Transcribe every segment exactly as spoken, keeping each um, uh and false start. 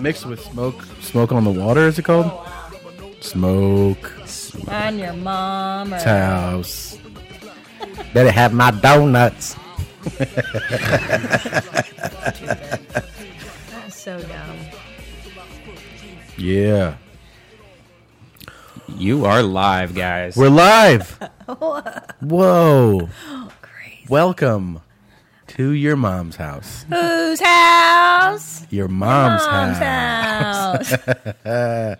Mixed with smoke. Smoke on the water, is it called? Smoke. On your mom or house. Better have my donuts. That's so dumb. Yeah. You are live, guys. We're live. Whoa. Crazy. Welcome to your mom's house. Whose house? Your mom's, Mom's house. house.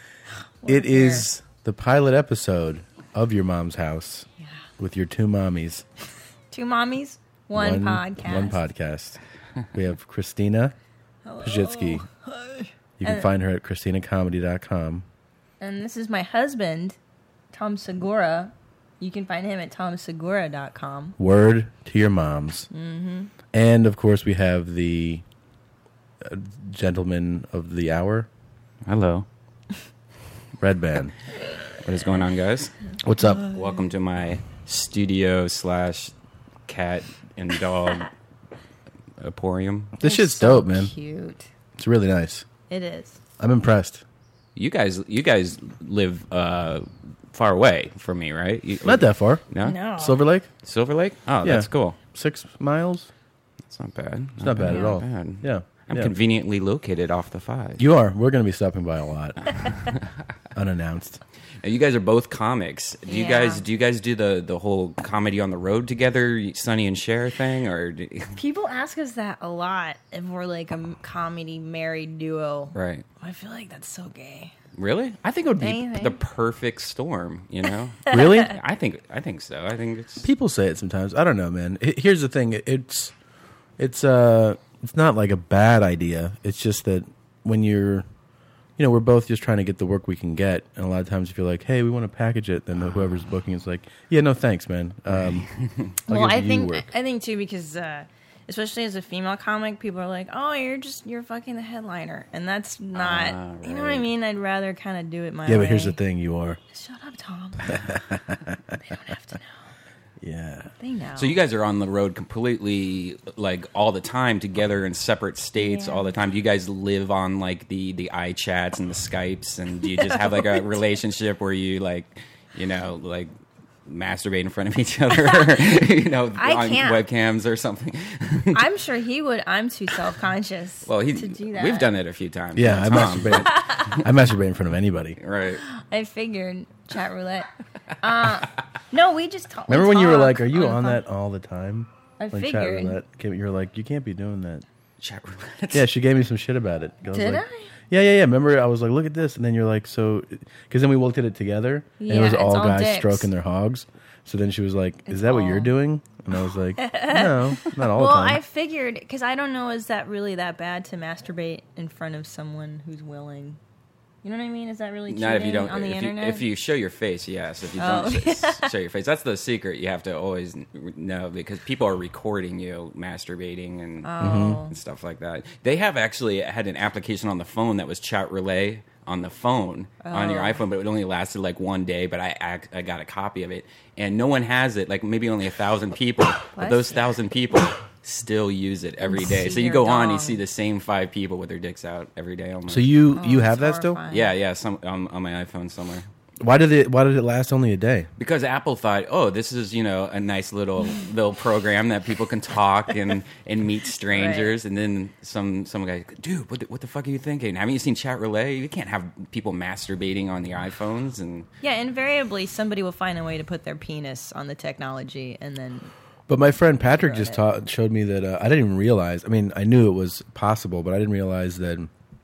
It is the pilot episode of Your Mom's House Yeah. with your two mommies. Two mommies, one, podcast. One podcast. We have Christina Pajitsky. You can And- find her at christina comedy dot com. And this is my husband, Tom Segura. You can find him at tom segura dot com. Word to your moms. Mm-hmm. And, of course, we have the uh, gentleman of the hour, Hello. Red Band. What is going on, guys? What's up? Welcome to my studio slash cat and dog emporium. This It's shit's so dope, man. Cute. It's really nice. It is. I'm impressed. You guys, you guys live uh, far away from me, right? You, Not that far. No? No. Silver Lake? Silver Lake? Oh, Yeah. that's cool. Six miles? That's not bad. It's not bad at Yeah. all. Bad. Yeah. I'm yeah. conveniently located off the five. You are. We're going to be stopping by a lot. Unannounced. Now, you guys are both comics. Do you Yeah. guys do you guys do the, the whole comedy on the road together, Sonny and Cher thing, or do, People ask us that a lot if we're like a m- comedy married duo. right? I feel like that's so gay. Really? I think it would be Anything. the perfect storm. You know? Really? I think I think so. I think it's People say it sometimes. I don't know, man. H- Here's the thing. It's it's uh it's not like a bad idea. It's just that when you're you know, we're both just trying to get the work we can get, and a lot of times if you're like, "Hey, we want to package it," then whoever's booking is like, "Yeah, no, thanks, man." Um, I'll Well, give I you think work. I think too because uh, especially as a female comic, people are like, "Oh, you're just you're fucking the headliner," and that's not. Ah, You know what I right. mean? I'd rather kind of do it my Yeah, way. but here's the thing: you are. Shut up, Tom. They don't have to know. Yeah. They know. so. You guys are on the road completely, like all the time together in separate states Yeah. all the time. Do you guys live on like the the iChats and the Skypes, and do you just have like a relationship where you like, you know, like masturbate in front of each other, you know, I on can't. webcams or something? I'm sure he would. I'm too self conscious. Well, he, to do that. we've done it a few times. Yeah, I Tom. masturbate. I masturbate in front of anybody. Right. I figured chat roulette. Uh, no, we just talk. Remember we when you were talk like, "Are you the on phone. that all the time?" I Like chat figured. roulette. Came- You were like, "You can't be doing that." Chat roulette. Yeah, she gave me some shit about it. I was Did like, I? Yeah, yeah, yeah. Remember, I was like, "Look at this," and then you're like, "So," because then we looked at it together, and it Yeah, was it's all all guys dicks. stroking their hogs. So then she was like, "Is It's that what all- you're doing?" And I was like, "No, not all Well, the time." I figured because I don't know, is that really that bad to masturbate in front of someone who's willing? You know what I mean? Is that really cheating Not if you don't. on the if, internet? you, if you show your face, yes. If you Oh. don't sh- show your face, that's the secret. You have to always n- know because people are recording you masturbating and, Oh. and stuff like that. They have actually had an application on the phone that was chat relay on the phone on your Oh. iPhone, but it only lasted like one day. But I ac- I got a copy of it, and no one has it. Like maybe only a thousand people, but What? those thousand people still use it every And day. see So you your go on, you dong. see the same five people with their dicks out every day. Almost. so you Oh, you have that that's still? horrifying. yeah, yeah, some um, on my iPhone somewhere. Why did it Why did it last only a day? Because Apple thought, oh, this is you know a nice little little program that people can talk and, and meet strangers, and then some some guy, dude, what the, what the fuck are you thinking? Haven't you seen Chat Relay? You can't have people masturbating on the iPhones, and Yeah, invariably somebody will find a way to put their penis on the technology, and then But my friend Patrick Right. just taught, showed me that uh, I didn't even realize. I mean, I knew it was possible, but I didn't realize that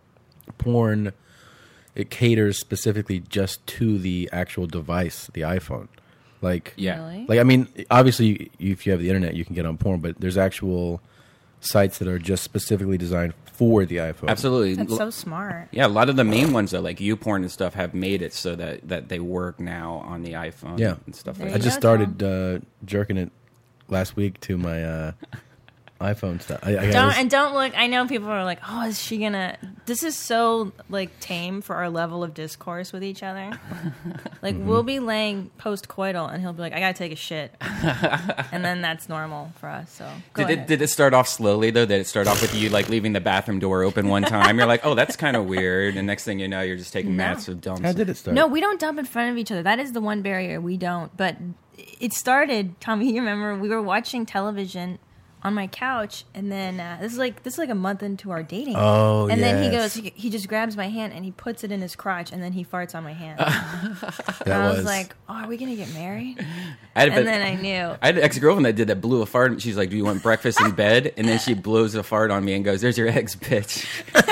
porn it caters specifically just to the actual device, the iPhone. Like, yeah, Really? like I mean, obviously, you, if you have the internet, you can get on porn, but there's actual sites that are just specifically designed for the iPhone. absolutely. that's L- so smart. yeah, a lot of the main ones though, like YouPorn and stuff, have made it so that, that they work now on the iPhone. Yeah. and stuff There like I that. you just go, started uh, jerking it last week to my uh, iPhone stuff. I, I Don't was, and don't look. I know people are like, "Oh, is she gonna?" This is so like tame for our level of discourse with each other. Like Mm-hmm. we'll be laying post coital, and he'll be like, "I gotta take a shit," and then that's normal for us. So go Did it, ahead. did it start off slowly though? Did it start off with you like leaving the bathroom door open one time? You're like, oh, that's kind of weird, and next thing you know, you're just taking No. massive dumps. how did it start? No, we don't dump in front of each other. That is the one barrier we don't. But it started, Tommy. You remember we were watching television on my couch, and then uh, this is like this is like a month into our dating. Oh, and then he yes. goes, he, he just grabs my hand and he puts it in his crotch, and then he farts on my hand. that and I was, was like, "Oh, are we gonna get married?" I had, And then I knew. I had an ex girlfriend that did that, blew a fart. She's like, "Do you want breakfast in bed?" And then she blows a fart on me and goes, "There's your eggs, bitch."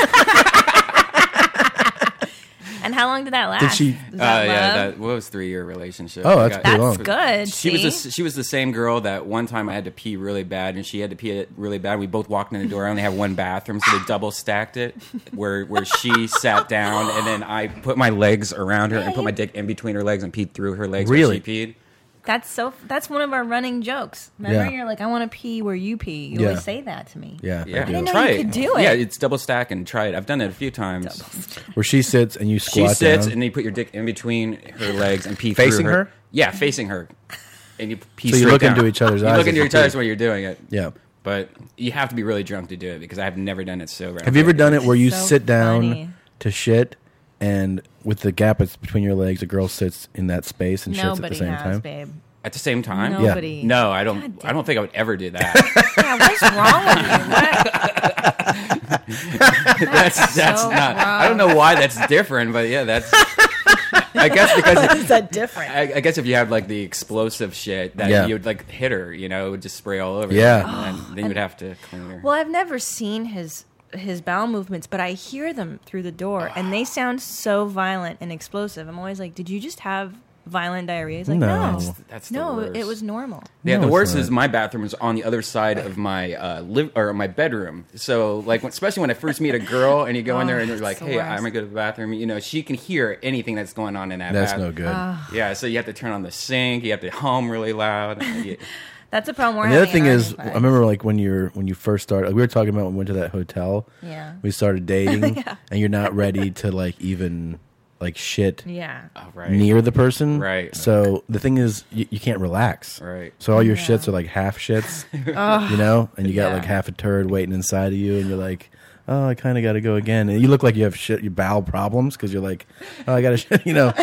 And how long did that last? Did she- Was Uh, that yeah, love? that what was three year relationship. Oh, I that's got- pretty That's long. good. She was see? the, she was the same girl that one time I had to pee really bad, and she had to pee it really bad. We both walked in the door. I only have one bathroom, so they double stacked it, where where she sat down, and then I put my legs around her and put my dick in between her legs and peed through her legs. while Really? she peed. That's so. That's one of our running jokes. Remember, Yeah. you're like, "I want to pee where you pee." You Yeah. always say that to me. yeah, Yeah, I do. didn't know try you it. could do it. Yeah, it's double stack and try it. I've done it a few times. Where she sits and you She squat sits down. and you put your dick in between her legs and pee Facing through her. her? Yeah, facing her. And you pee So you straight look down. into each other's you eyes look as into you each other's pee. while you're doing it. yeah. But you have to be really drunk to do it because I have never done it sober. Have you ever done it where you So sit down funny. to shit, and with the gap that's between your legs, a girl sits in that space and shits at Nobody the same has, time? babe. At the same time? Yeah. Nobody. No, I don't. God I don't think I would ever do that. Yeah, what's wrong with you? What? that's that's so not. wrong. I don't know why that's different, but yeah, that's. I guess because Is that different? I, I guess if you have like the explosive shit that Yeah. you would like hit her, you know, it would just spray all over. Yeah. her, and then, then you would have to clean her. Well, I've never seen his his bowel movements, but I hear them through the door, and they sound so violent and explosive. I'm always like, "Did you just have violent diarrhea?" He's like, No. "No, That's- that's the no, worst. it was normal." Yeah, No, the it's worst not. is my bathroom is on the other side of my uh, live or my bedroom. So, like, when, especially when I first meet a girl and you go in there and you're Oh, like, it's the "Hey, worst. I'm gonna go to the bathroom." You know, she can hear anything that's going on in that. That's bathroom. no good. Ah. Yeah, so you have to turn on the sink. You have to hum really loud. Yeah. That's a problem. We're And the other having thing in our is, new I place. remember like when you're when you first started, like we were talking about when we went to that hotel. Yeah. We started dating, Yeah. and you're not ready to like even like shit Yeah. Oh, right. near the person. Right. So the thing is, you, you can't relax. Right. So all your Yeah. shits are like half shits, you know, and you got Yeah. like half a turd waiting inside of you, and you're like, oh, I kind of got to go again. And you look like you have shit, your bowel problems because you're like, oh, I got to, shit, you know,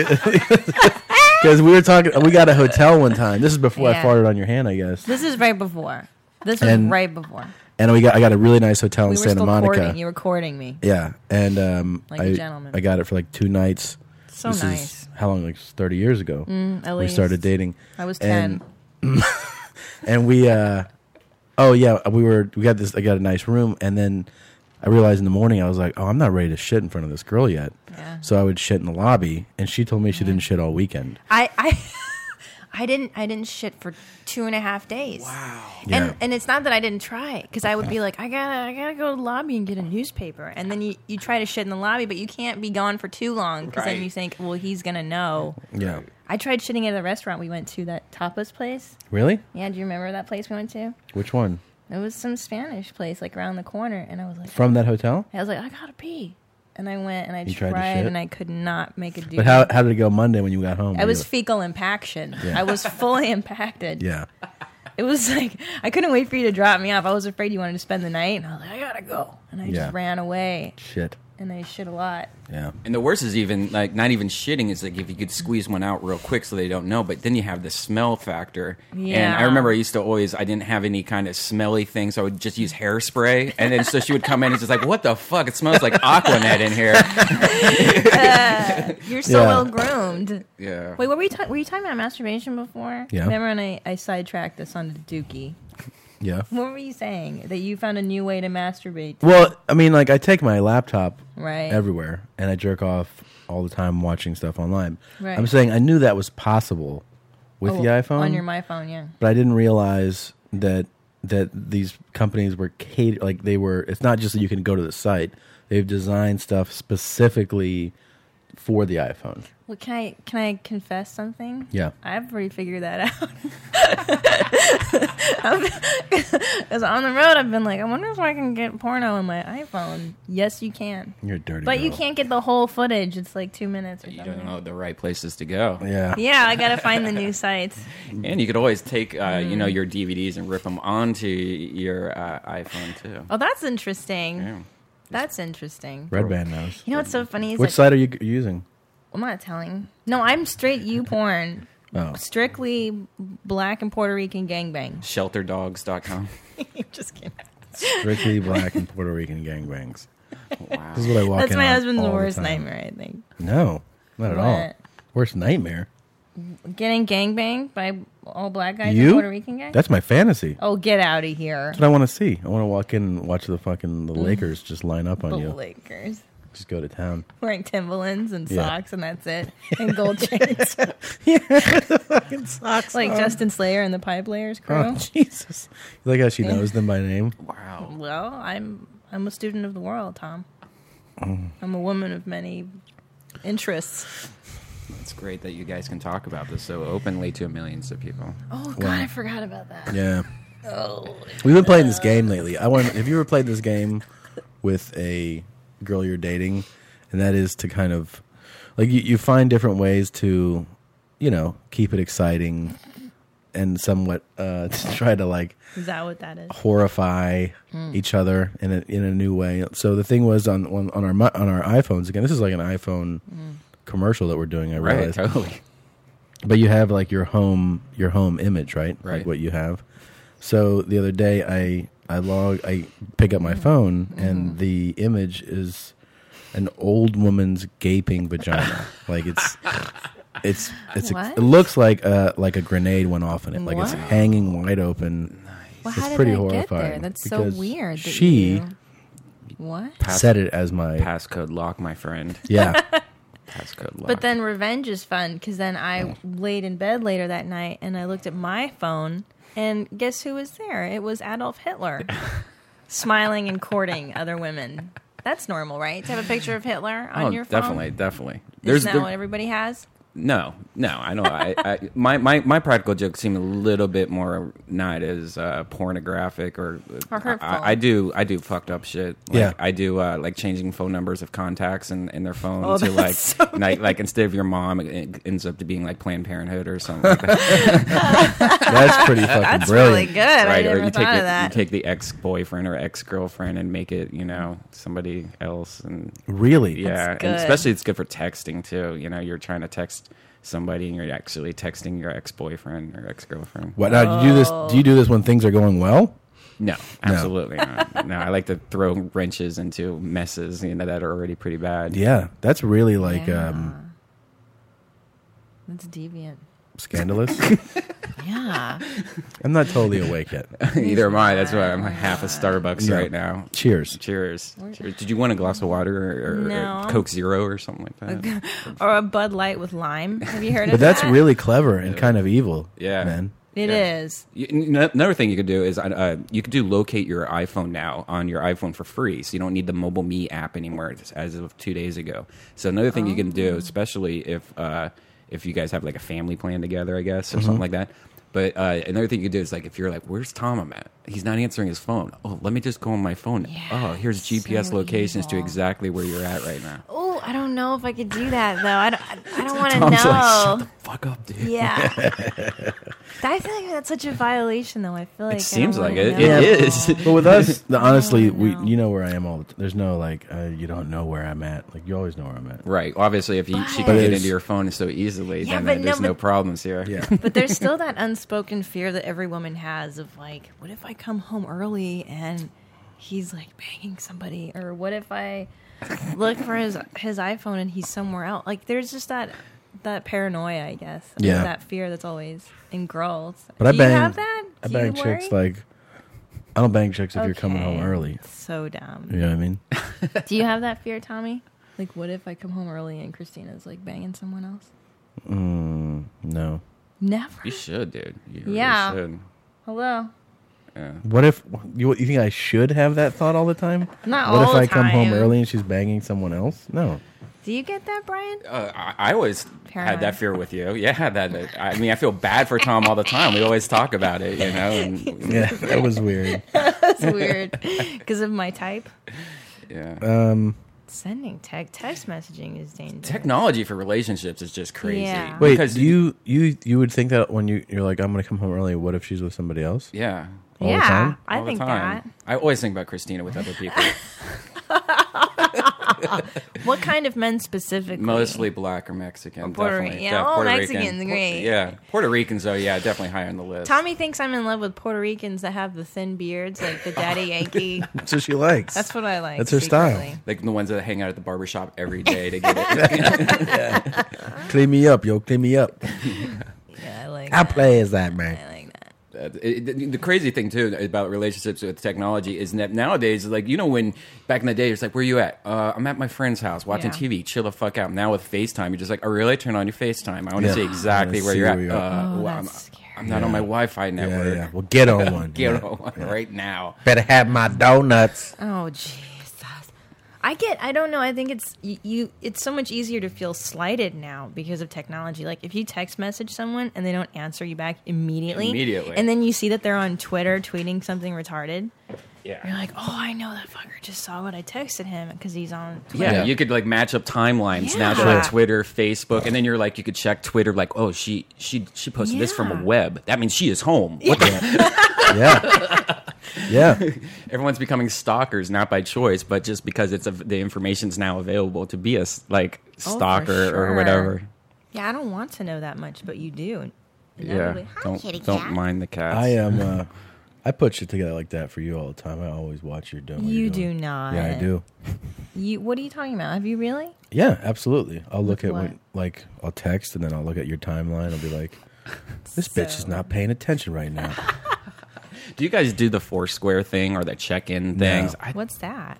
because we were talking, we got a hotel one time. This is before Yeah. I farted on your hand, I guess. This is right before. This was And- right before. And we got, I got a really nice hotel We in were Santa still Monica. courting. You were courting me. Yeah, and um, Like a I, gentleman. I got it for like two nights. So This nice. is how long? Like thirty years ago. Mm, at we least. started dating. I was ten. And, and we, uh, oh yeah, we were. We got this. I got a nice room, and then I realized in the morning I was like, oh, I'm not ready to shit in front of this girl yet. Yeah. So I would shit in the lobby, and she told me she didn't shit all weekend. I, I, I didn't. I didn't shit for two and a half days. Wow. Yeah. And and it's not that I didn't try, because I would be like, I gotta, I gotta go to the lobby and get a newspaper, and then you, you try to shit in the lobby, but you can't be gone for too long, because then Right. you think, well, he's gonna know. Yeah. I tried shitting at a restaurant we went to, that tapas place. Really? Yeah, do you remember that place we went to? Which one? It was some Spanish place, like around the corner, and I was like, From that hotel? I was like, I gotta pee, and I went and I You tried tried, to shit? and I could not make it do. But how how did it go Monday when you got home? I Were was you- fecal impaction. Yeah. I was fully impacted. yeah. It was like, I couldn't wait for you to drop me off. I was afraid you wanted to spend the night, and I was like, I gotta go. And I Yeah. just ran away, Shit. and I shit a lot. Yeah. And the worst is even like not even shitting is like if you could squeeze one out real quick so they don't know, but then you have the smell factor. And Yeah. I remember I used to always I didn't have any kind of smelly thing, so I would just use hairspray. And then so she would come in and just like, what the fuck? It smells like Aquanet in here. Uh, you're so Yeah. well groomed. Yeah. Wait, what were you ta- were you talking about masturbation before? Yeah. Remember when I, I sidetracked this onto Dookie? Yeah. What were you saying? That you found a new way to masturbate, Well, I mean, like I take my laptop right? everywhere, and I jerk off all the time watching stuff online. Right. I'm saying I knew that was possible with Oh, the iPhone, on your my phone, yeah. but I didn't realize that that these companies were cater like they were. It's not just that you can go to the site; they've designed stuff specifically for the iPhone. Well, can I can I confess something? Yeah. I've already figured that out. Because on the road, I've been like, I wonder if I can get porno on my iPhone. Yes, you can. You're a dirty But girl. you can't get the whole footage. It's like two minutes or You something. don't know the right places to go. Yeah. Yeah, I gotta find the new sites. And you could always take, uh, you Mm. know, your D V Ds and rip them onto your uh, iPhone too. Oh, that's interesting. Yeah. That's interesting. Red Band knows. You know what's so funny is Which that site are you g- using? I'm not telling. No, I'm straight you porn. Oh. Strictly black and Puerto Rican gangbang. shelter dogs dot com. Just kidding. Strictly black and Puerto Rican gangbangs. Wow. This is what I walk That's in my on husband's all the worst time. nightmare, I think. No, not at all. What? Worst nightmare. Getting gangbanged by all black guys You? and Puerto Rican guys? That's my fantasy. Oh, get out of here. That's what I want to see. I want to walk in and watch the fucking the Lakers just line up on The you. Lakers. Just go to town. Wearing Timberlands and Yeah. socks, and that's it. And gold chains. Fucking socks. like Justin Slayer and the Pipe Layers crew. Oh Jesus! You like how she knows them by name? Wow. Well, I'm I'm a student of the world, Tom. Mm. I'm a woman of many interests. It's great that you guys can talk about this so openly to millions of people. Oh, God, Wow. I forgot about that. Yeah. Oh. We've been playing this game lately. I want. Have you ever played this game with a girl you're dating? And that is to kind of like you, you find different ways to, you know, keep it exciting and somewhat uh, to try to like Is that what that is? horrify each other in a in a new way. So the thing was on on, on our mi- on our iPhones again. This is like an iPhone commercial that we're doing. I Right, realize, totally. but you have like your home your home image, right? Right. Like what you have. So the other day, I I log I pick up my phone and the image is an old woman's gaping vagina. Like it's. It's it's a, What? it looks like a like a grenade went off in it. Like it's What? hanging wide open. Well, It's how did pretty I horrifying get there? That's so because weird. That she- you- What? Pass- Set it as my Passcode lock, my friend. yeah. Passcode lock. But then revenge is fun because then I laid in bed later that night and I looked at my phone and guess who was there? It was Adolf Hitler smiling and courting other women. That's normal, right? To have a picture of Hitler on oh, your phone. definitely, definitely. Isn't that there- what everybody has? No, no, I know. I, I my, my my practical jokes seem a little bit more not as uh, pornographic or, Or hurtful. I, I do I do fucked up shit. Like, Yeah. I do uh, like changing phone numbers of contacts in, in their phone Oh, to like that's so like, like instead of your mom, it ends up to being like Planned Parenthood or something like that. That's pretty fucking That's brilliant. really good. I right? never Or you thought take of the, that. you take the ex boyfriend or ex girlfriend and make it you know somebody else and Really? yeah, good. and especially it's good for texting too. You know, you're trying to text somebody and you're actually texting your ex-boyfriend or ex-girlfriend. What now? Do you do this? Do you do this when things are going well? No, absolutely not. No, I like to throw wrenches into messes, you know, that are already pretty bad. Yeah, that's really like Yeah. um, That's deviant. scandalous. Yeah. I'm not totally awake yet. Either am I. That's why I'm half a Starbucks Yeah. right now. Cheers. Cheers. Cheers. Did you want a glass of water or, or No. Coke Zero or something like that? Or a Bud Light with lime. Have you heard of But that's that? really clever and kind of evil. Yeah. man. It Yeah. is. You- n- Another thing you could do is uh, you could do locate your iPhone now on your iPhone for free, so you don't need the Mobile Me app anymore as of two days ago. So another thing you can do, especially if uh, if you guys have like a family plan together, I guess, or something like that. But uh, another thing you can do is like if you're like, "Where's Tom at? He's not answering his phone." Oh, let me just go on my phone. Yeah, oh, here's G P S so locations to evil. exactly where you're at right now. Oh, I don't know if I could do that though. I don't. I, I don't want to Tom's know. like, "Shut the fuck up, dude." Yeah. I feel like that's such a violation, though. I feel like I It seems don't like wanna it. know. It is. But with us, the, honestly, Oh, we no. you know where I am all the time. There's no like uh, you don't know where I'm at. Like you always know where I'm at. Right. Obviously, if you, she But- can get There's- into your phone so easily, Yeah, then but uh, there's no, no but- problems here. Yeah. But there's still that unspoken fear that every woman has of like, what if I come home early and he's like banging somebody, or what if I look for his his iPhone and he's somewhere else? Like, there's just that that paranoia, I guess. I mean, Yeah. that fear that's always in girls. But I Do bang. you have that? I Do bang you chicks worry? like. I don't bang chicks if you're coming home Okay. early. So dumb. You know what I mean? Do you have that fear, Tommy? Like, what if I come home early and Christina's like banging someone else? Mm, no. Never. You should, dude. You Yeah. really should. Hello. Yeah. What if you you think I should have that thought all the time? Not What all if I the come home time. early and she's banging someone else? No. Do you get that, Brian? Uh, I, I always Paranoid. had that fear with you. Yeah, that. I mean, I feel bad for Tom all the time. We always talk about it, you know. And, Yeah, that was weird. That's weird because of my type. yeah. Um, Sending te- text messaging is dangerous. Technology for relationships is just crazy. Yeah. wait, Because do you you you would think that when you you're like, I'm gonna come home early. What if she's with somebody else? Yeah. all the yeah, time? I all think the time. that. I always think about Christina with other people. What kind of men specifically? Mostly black or Mexican. Or Puerto definitely. Rican. Yeah, oh, Puerto Mexicans, Rican. great. Yeah, Puerto Ricans though. Yeah, definitely high on the list. Tommy thinks I'm in love with Puerto Ricans that have the thin beards, like the Daddy Yankee. That's what she likes. That's what I like. That's her style. secretly. Like the ones that hang out at the barbershop every day to get it. Clean me up, yo. Clean me up. Yeah, I like How that. play is that, man? I like that. Uh, it, the, the crazy thing too about relationships with technology is that nowadays, like you know, when back in the day, it's like, "Where you at?" Uh, I'm at my friend's house watching Yeah. T V. Chill the fuck out. Now with FaceTime, you're just like, "Oh, really? Turn on your FaceTime. I want to Yeah. see exactly I wanna where see you're at." where you're at. Uh, Oh, well, I'm, that's scary. I'm not on my Wi-Fi Yeah, network. yeah. Well, get on one. Get Yeah. on one right now. Better have my donuts. Oh Jesus! I get. I don't know. I think it's you, you. It's so much easier to feel slighted now because of technology. Like if you text message someone and they don't answer you back immediately, Immediately. and then you see that they're on Twitter tweeting something retarded. You're Yeah. like, oh, I know that fucker just saw what I texted him because he's on Twitter. Yeah, Yeah. you could like match up timelines now to Yeah. like Twitter, Facebook, and then you're like, you could check Twitter, like, oh, she she she posted this from a Yeah. web. That means she is home. What the? Yeah. Yeah. Everyone's becoming stalkers, not by choice, but just because it's av- the information's now available to be a s- like Oh, for stalker sure. or whatever. Yeah, I don't want to know that much, but you do. Yeah, Inevitably. Hi, don't kitty don't cat. mind the cats. I am. Uh, I put shit together like that for you all the time. I always watch your doing. what You you're do doing. not. Yeah, I do. You. What are you talking about? Have you really? Yeah, absolutely. I'll look With at what? what, like, I'll text and then I'll look at your timeline. I'll be like, this bitch is So- not paying attention right now. Do you guys do the Foursquare thing or the check-in things? I, What's that?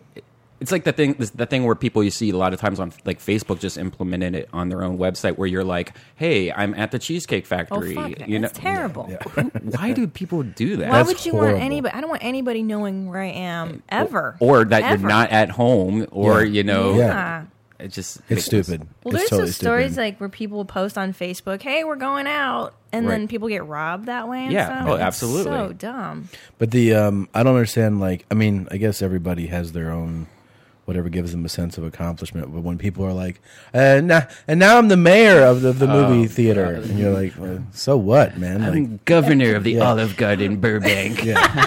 it's like the thing, this, the thing where people you see a lot of times on like Facebook just implemented it on their own website, where you're like, "Hey, I'm at the Cheesecake Oh Factory." fuck! That. you know, That's terrible. why do people do that? Why That's would you horrible. want anybody? I don't want anybody knowing where I am ever. Or that Ever. you're not at home, or Yeah. you know, Yeah. it just It's makes- stupid. Well, it's there's totally those stories stupid. like where people post on Facebook, "Hey, we're going out," and then Right. people get robbed that way. And Yeah. stuff. Oh, It's absolutely. So dumb. But the um, I don't understand. Like, I mean, I guess everybody has their own whatever gives them a sense of accomplishment. But when people are like, and now, and now I'm the mayor of the, of the movie Oh, theater, God. and you're like, well, so what, man? Like, I'm governor of the Yeah. Olive Garden, Burbank.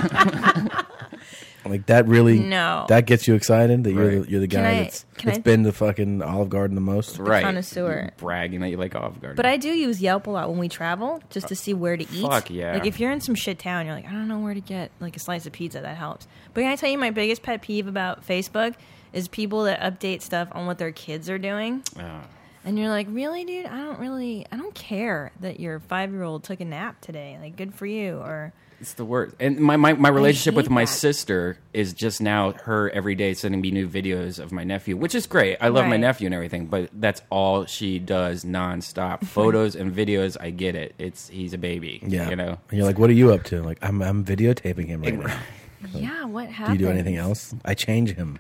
yeah. Like that really? No. That gets you excited that you're Right. the, you're the Can guy I- that's, can that's I- been to fucking Olive Garden the most. Right, Connoisseur. bragging that you like Olive Garden. But I do use Yelp a lot when we travel, just to see where to eat. Fuck yeah. Like if you're in some shit town, you're like, I don't know where to get like a slice of pizza. That helps. But can I tell you my biggest pet peeve about Facebook is people that update stuff on what their kids are doing, Ah. and you're like, really, dude? I don't really, I don't care that your five year old took a nap today. Like, good for you. Or It's the worst. And my, my, my relationship with hate my that. sister is just now her every day sending me new videos of my nephew, which is great. I love my Right. nephew and everything, but that's all she does nonstop. Photos and videos, I get it. It's he's a baby. Yeah, You know? And you're like, what are you up to? Like, I'm I'm videotaping him right now. yeah, what Do happened? you do anything else? I change him.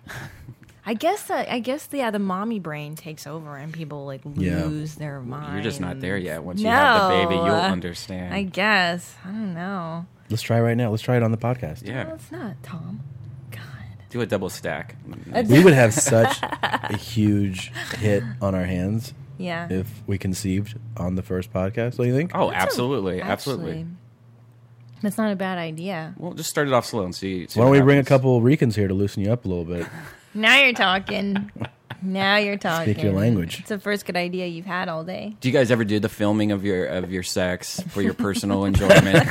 I guess that I guess the yeah, the mommy brain takes over and people like Yeah. lose their mind. You're just not there yet. Once you have the baby, No. you'll Uh, understand. I guess. I don't know. Let's try right now. Let's try it on the podcast. yeah. No, it's not, Tom. God. Do a double stack. We would have such a huge hit on our hands Yeah. if we conceived on the first podcast. What do you think? Oh, That's a- absolutely. absolutely. actually, That's not a bad idea. Well, just start it off slow and see. see Why don't what we bring a happens. couple Ricans here to loosen you up a little bit? Now you're talking. Now you're talking. Speak your language. It's the first good idea you've had all day. Do you guys ever do the filming of your of your sex for your personal enjoyment?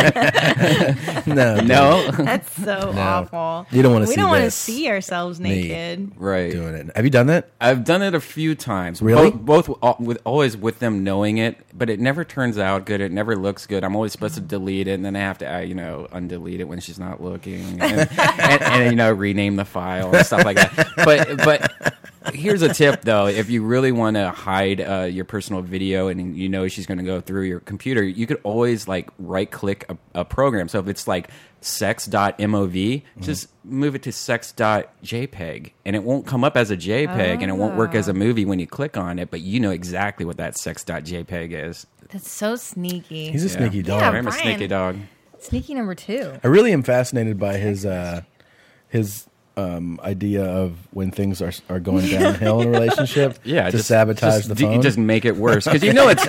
No, No. That's so awful. You don't wanna We see don't want to this. see ourselves Me. naked. Right. doing it. Have you done that? I've done it a few times. Really? Both, both al- with always with them knowing it, but it never turns out good. It never looks good. I'm always supposed to delete it, and then I have to, uh, you know, undelete it when she's not looking, and, and, and, you know, rename the file and stuff like that. But but Here's a tip, though. If you really want to hide uh, your personal video and you know she's going to go through your computer, you could always like right-click a, a program. So if it's like sex dot mov, mm-hmm. just move it to sex dot jpeg, and it won't come up as a JPEG, oh. and it won't work as a movie when you click on it, but you know exactly what that sex dot jpeg is. That's so sneaky. He's a yeah. sneaky dog. Yeah, I'm a Brian. sneaky dog. Sneaky number two. I really am fascinated by his uh, his um, idea of when things are are going downhill in a relationship. Yeah, to just, sabotage just, the d- phone. just make it worse because you know it's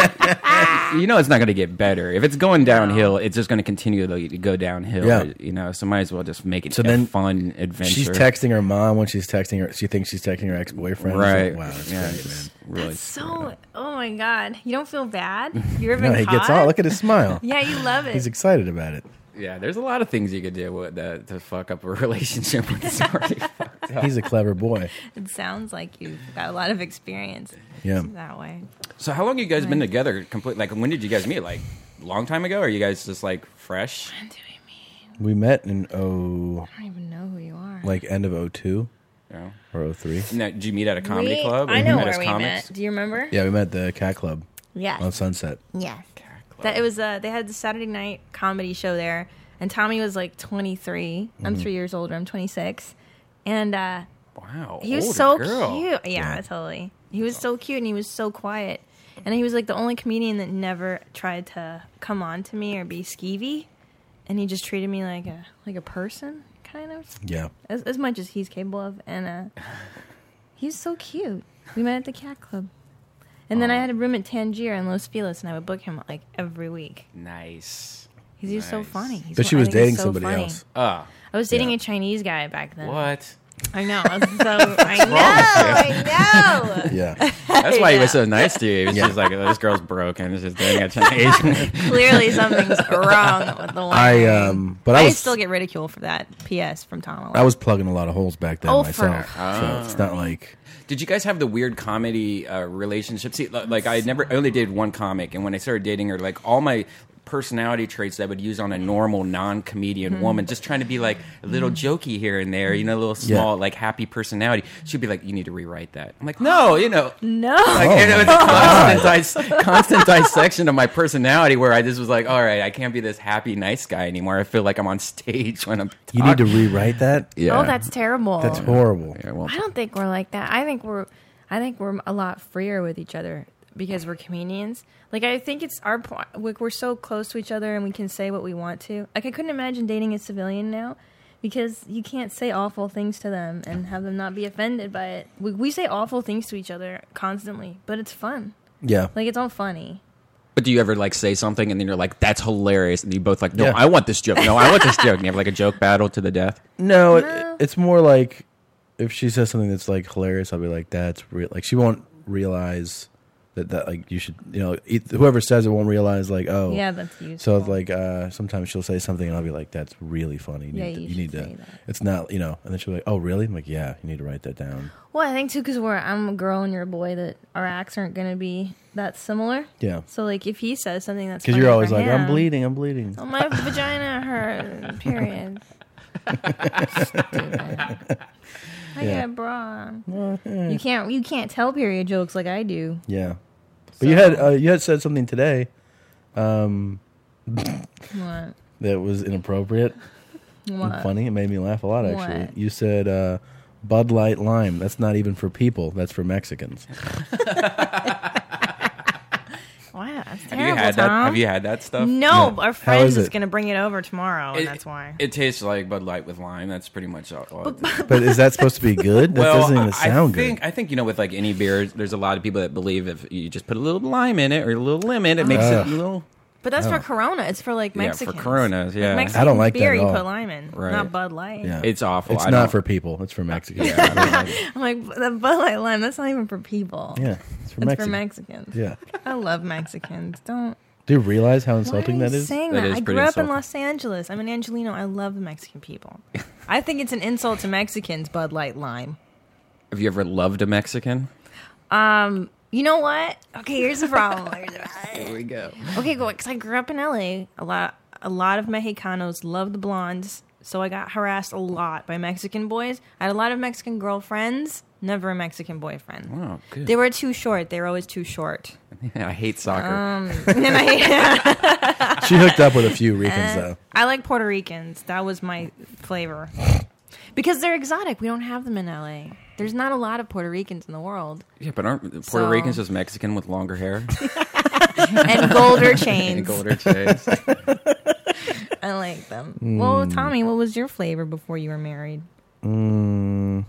you know it's not going to get better. If it's going downhill, it's just going to continue to go downhill. Yeah. You know, so might as well just make it So a then fun adventure. She's texting her mom when she's texting her. She thinks she's texting her ex boyfriend. Right? Like, wow, that's yeah, great, it's man. really That's so. Oh my god, you don't feel bad? You're No, even he gets caught? all. Look at his smile. Yeah, you love it. He's excited about it. Yeah, there's a lot of things you could do with that to fuck up a relationship when it's already fucked up. He's a clever boy. It sounds like you've got a lot of experience. Yeah. That way. So how long you guys been together? Complete like when did you guys meet? Like a long time ago? Or are you guys just like fresh? When did we meet? We met in oh, I don't even know who you are. like end of oh two Yeah. or oh three. Now, did you meet at a comedy We- club? Or I you know met where as we comics? met. Do you remember? Yeah, we met at the Cat Club Yes. on Sunset. Yes. That it was. Uh, they had the Saturday night comedy show there, and Tommy was like twenty-three. I'm Mm-hmm. three years older. I'm twenty-six, and uh, Wow. he was older so girl. cute. Yeah, Yeah. totally. He was so cute, and he was so quiet. And he was like the only comedian that never tried to come on to me or be skeevy, and he just treated me like a like a person, kind of, Yeah. as, as much as he's capable of. And uh, he was so cute. We met at the Cat Club. And then I had a room at Tangier in Los Feliz, and I would book him like every week. Nice. He's just so Nice. funny. He's But so- she I was think he's dating so somebody funny. else. Ah, I was dating Yeah. a Chinese guy back then. what? I know. I was so I know. I know. Yeah. That's why he was Yeah. so nice to you. He was Yeah. just like, oh, this girl's broken. She's just dating a Chinese. Clearly, something's wrong with the one. I um, but I I was still get ridiculed for that. P S from Tom. I was plugging a lot of holes back then Oh, for- myself. So it's not like Did you guys have the weird comedy uh, relationship? See, li- like I never I only did one comic, and when I started dating her, like all my personality traits that I would use on a normal non-comedian Mm-hmm. woman, just trying to be like a little jokey here and there, you know, a little Yeah. small, like happy personality. She'd be like, "You need to rewrite that." I'm like, "No, you know." no. Like, Oh and it was my a constant, dis- constant dissection of my personality where I just was like, all right, I can't be this happy, nice guy anymore. I feel like I'm on stage when I'm you need to rewrite that. Yeah. Oh, that's terrible. That's horrible. Yeah, well, I don't think we're like that. I think we're, I think we're a lot freer with each other because we're comedians. Like I think it's our point. Like we're so close to each other and we can say what we want to. Like I couldn't imagine dating a civilian now because you can't say awful things to them and have them not be offended by it. We, we say awful things to each other constantly, but it's fun. Yeah. Like it's all funny. But do you ever like say something and then you're like, "That's hilarious," and you both like, "No, Yeah. I want this joke. No, I want this joke." And you have like a joke battle to the death. No, No. It, it's more like if she says something that's like hilarious, I'll be like, "That's real." Like she won't realize that that like you should, you know, it, whoever says it won't realize like, oh, Yeah, that's useful. So like uh, sometimes she'll say something and I'll be like, "That's really funny." You Yeah, need, to, you you need should to. say that. It's not, you know. And then she'll be like, "Oh, really?" I'm like, "Yeah, you need to write that down." Well, I think too because we're I'm a girl and you're a boy that our acts aren't going to be that similar. Yeah, So like if he says something that's because funny you're always for like, him, "I'm bleeding, I'm bleeding." Oh, my vagina hurt. Period. Stupid. I Yeah. get a bra. You can't. You can't tell period jokes like I do. Yeah, but you had uh, you had said something today um, What? that was inappropriate and What? funny. It made me laugh a lot. Actually, What? you said uh, Bud Light Lime. That's not even for people. That's for Mexicans. Wow, that's Have terrible, you had that? Tom. Have you had that stuff? No, Yeah. our How friend is is it? going to bring it over tomorrow, and It- that's why. It tastes like Bud Light with lime. That's pretty much all. all it is. But is that supposed to be good? That Well, doesn't even I sound think good. I think you know with like any beer, there's a lot of people that believe if you just put a little lime in it or a little lemon, it makes Ugh. it a little. But that's Oh. for Corona. It's for like Yeah, for Mexicans. Coronas, yeah. Mexican I don't like that beer at you all. put lime in, Right. not Bud Light. Yeah. It's awful. It's I not don't- for people. It's for Mexicans. Yeah, I don't know. I'm like the Bud Light lime. That's not even for people. Yeah, it's for it's Mexicans. for Mexicans. Yeah. I love Mexicans. Don't. Do you realize how Why insulting are you that is? saying That that? is I pretty grew up in insulting. Los Angeles. I'm an Angelino. I love the Mexican people. I think it's an insult to Mexicans. Bud Light lime. Have you ever loved a Mexican? Um, you know what? Okay, here's the problem. Here's the problem. Here we go. Okay, go because I grew up in L A. A lot, a lot of Mexicanos love the blondes, so I got harassed a lot by Mexican boys. I had a lot of Mexican girlfriends, Never a Mexican boyfriend. Oh, good. They were too short. They were always too short. I hate soccer. Um, and I, She hooked up with a few Ricans though. I like Puerto Ricans. That was my flavor. Because they're exotic. We don't have them in L A. There's not a lot of Puerto Ricans in the world. yeah, but aren't Puerto So- Ricans just Mexican with longer hair And golder chains. and golden chains? I like them. Well, Tommy, what was your flavor before you were married? Mm,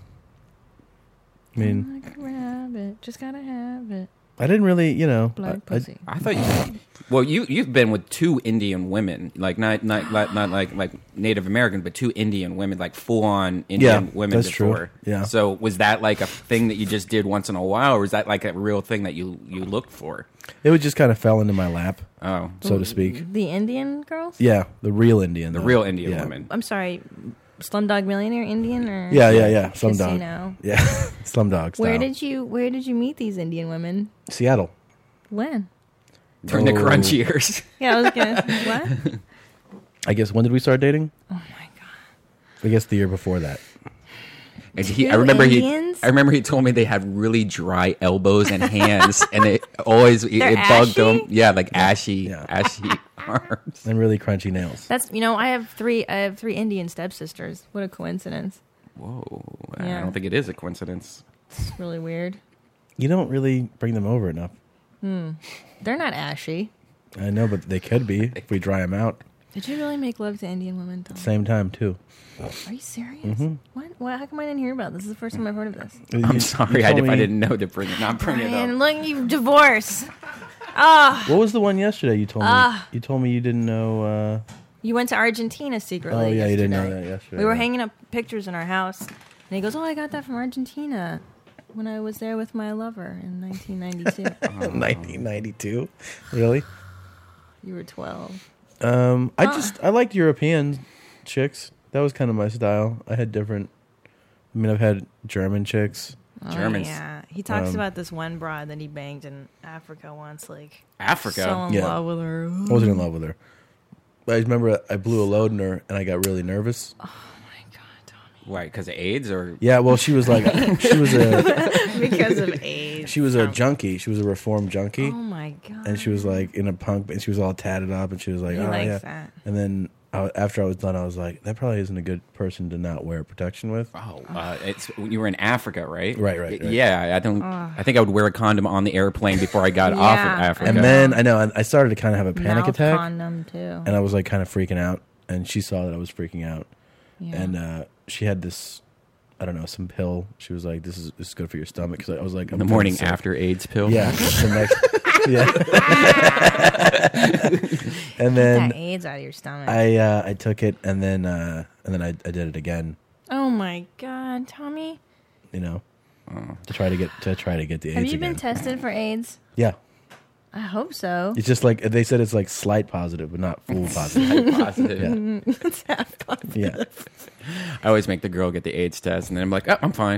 I mean, Like a rabbit. Just gotta have it. I didn't really, you know. Blood I, I, pussy. I thought you. Well, you you've been with two Indian women, like not not not, not like like Native American, but two Indian women, like full on Indian Yeah, women that's true. before. Yeah. So was that like a thing that you just did once in a while, or was that like a real thing that you you looked for? it was just kind of fell into my lap, Oh, so to speak. The Indian girls? Yeah, the real Indian. the though. real Indian yeah. women. I'm sorry. Slumdog Millionaire Indian or Yeah, yeah, yeah. Slumdog. Casino? Yeah, Slumdog style. Where did you Where did you meet these Indian women? Seattle? When? During the Oh. crunch years. Yeah, I was gonna. What? I guess when did we start dating? Oh my god. I guess the year before that. And he, I Two remember Indians? he, I remember he told me they had really dry elbows and hands, and it always it, They're it bugged ashy? him. Yeah, like ashy, Yeah. ashy arms. And really crunchy nails. That's you know I have three I have three Indian stepsisters. What a coincidence. Whoa, I Yeah. don't think it is a coincidence. It's really weird. You don't really bring them over enough. They're not ashy. I know, but they could be if we dry them out. Did you really make love to Indian women, Tom? Same time too. Are you serious? Mm-hmm. What? What? How come I didn't hear about this? This is the first time I've heard of this. You- I'm you sorry, I, told did, I me- didn't know to bring it, not bring it And up. look, you divorce. Ah, What was the one yesterday? You told me. Ah. You told me you didn't know. Uh, you went to Argentina secretly. oh yeah, you didn't know yesterday. that yesterday. We were yeah. hanging up pictures in our house, and he goes, "Oh, I got that from Argentina when I was there with my lover in nineteen ninety-two." nineteen ninety-two. Really? You were twelve. Um, I Huh. just I liked European chicks. That was kind of my style. I had different. I mean, I've had German chicks. Germans. Oh, yeah, he talks Um, about this one broad that he banged in Africa once. Like Africa. so in Yeah. love with her. I wasn't in love with her. But I remember I blew a load in her and I got really nervous. Oh my god, Tommy! Why? Because of AIDS or? Yeah, well, she was like she was a Because of AIDS. she was a Tom. junkie. She was a reformed junkie, Oh my god! and she was like in a punk, and she was all tatted up, and she was like, He oh likes yeah. that. And then I, after I was done, I was like, that probably isn't a good person to not wear protection with. Oh, uh, it's you were in Africa, right? Right, right, right. Yeah, I don't. I think I would wear a condom on the airplane before I got off of Yeah, Africa. And I then I know I I started to kind of have a panic Mouth attack, condom too. and I was like kind of freaking out, and she saw that I was freaking out, Yeah. and uh, she had this. I don't know, some pill. She was like, "This is this is good for your stomach." Because I was like, I'm the kinda morning sick. after AIDS pill. Yeah, the next. yeah. And then that AIDS out of your stomach. I uh, I took it, and then uh, and then I, I did it again. oh my god, Tommy! You know, to try to get to try to get the AIDS Have you again. been tested for AIDS? yeah, I hope so. it's just like they said. It's like slight positive, but not full positive. Positive. Yeah. It's half positive. Yeah. I always make the girl get the AIDS test, and then I'm like, oh, I'm fine.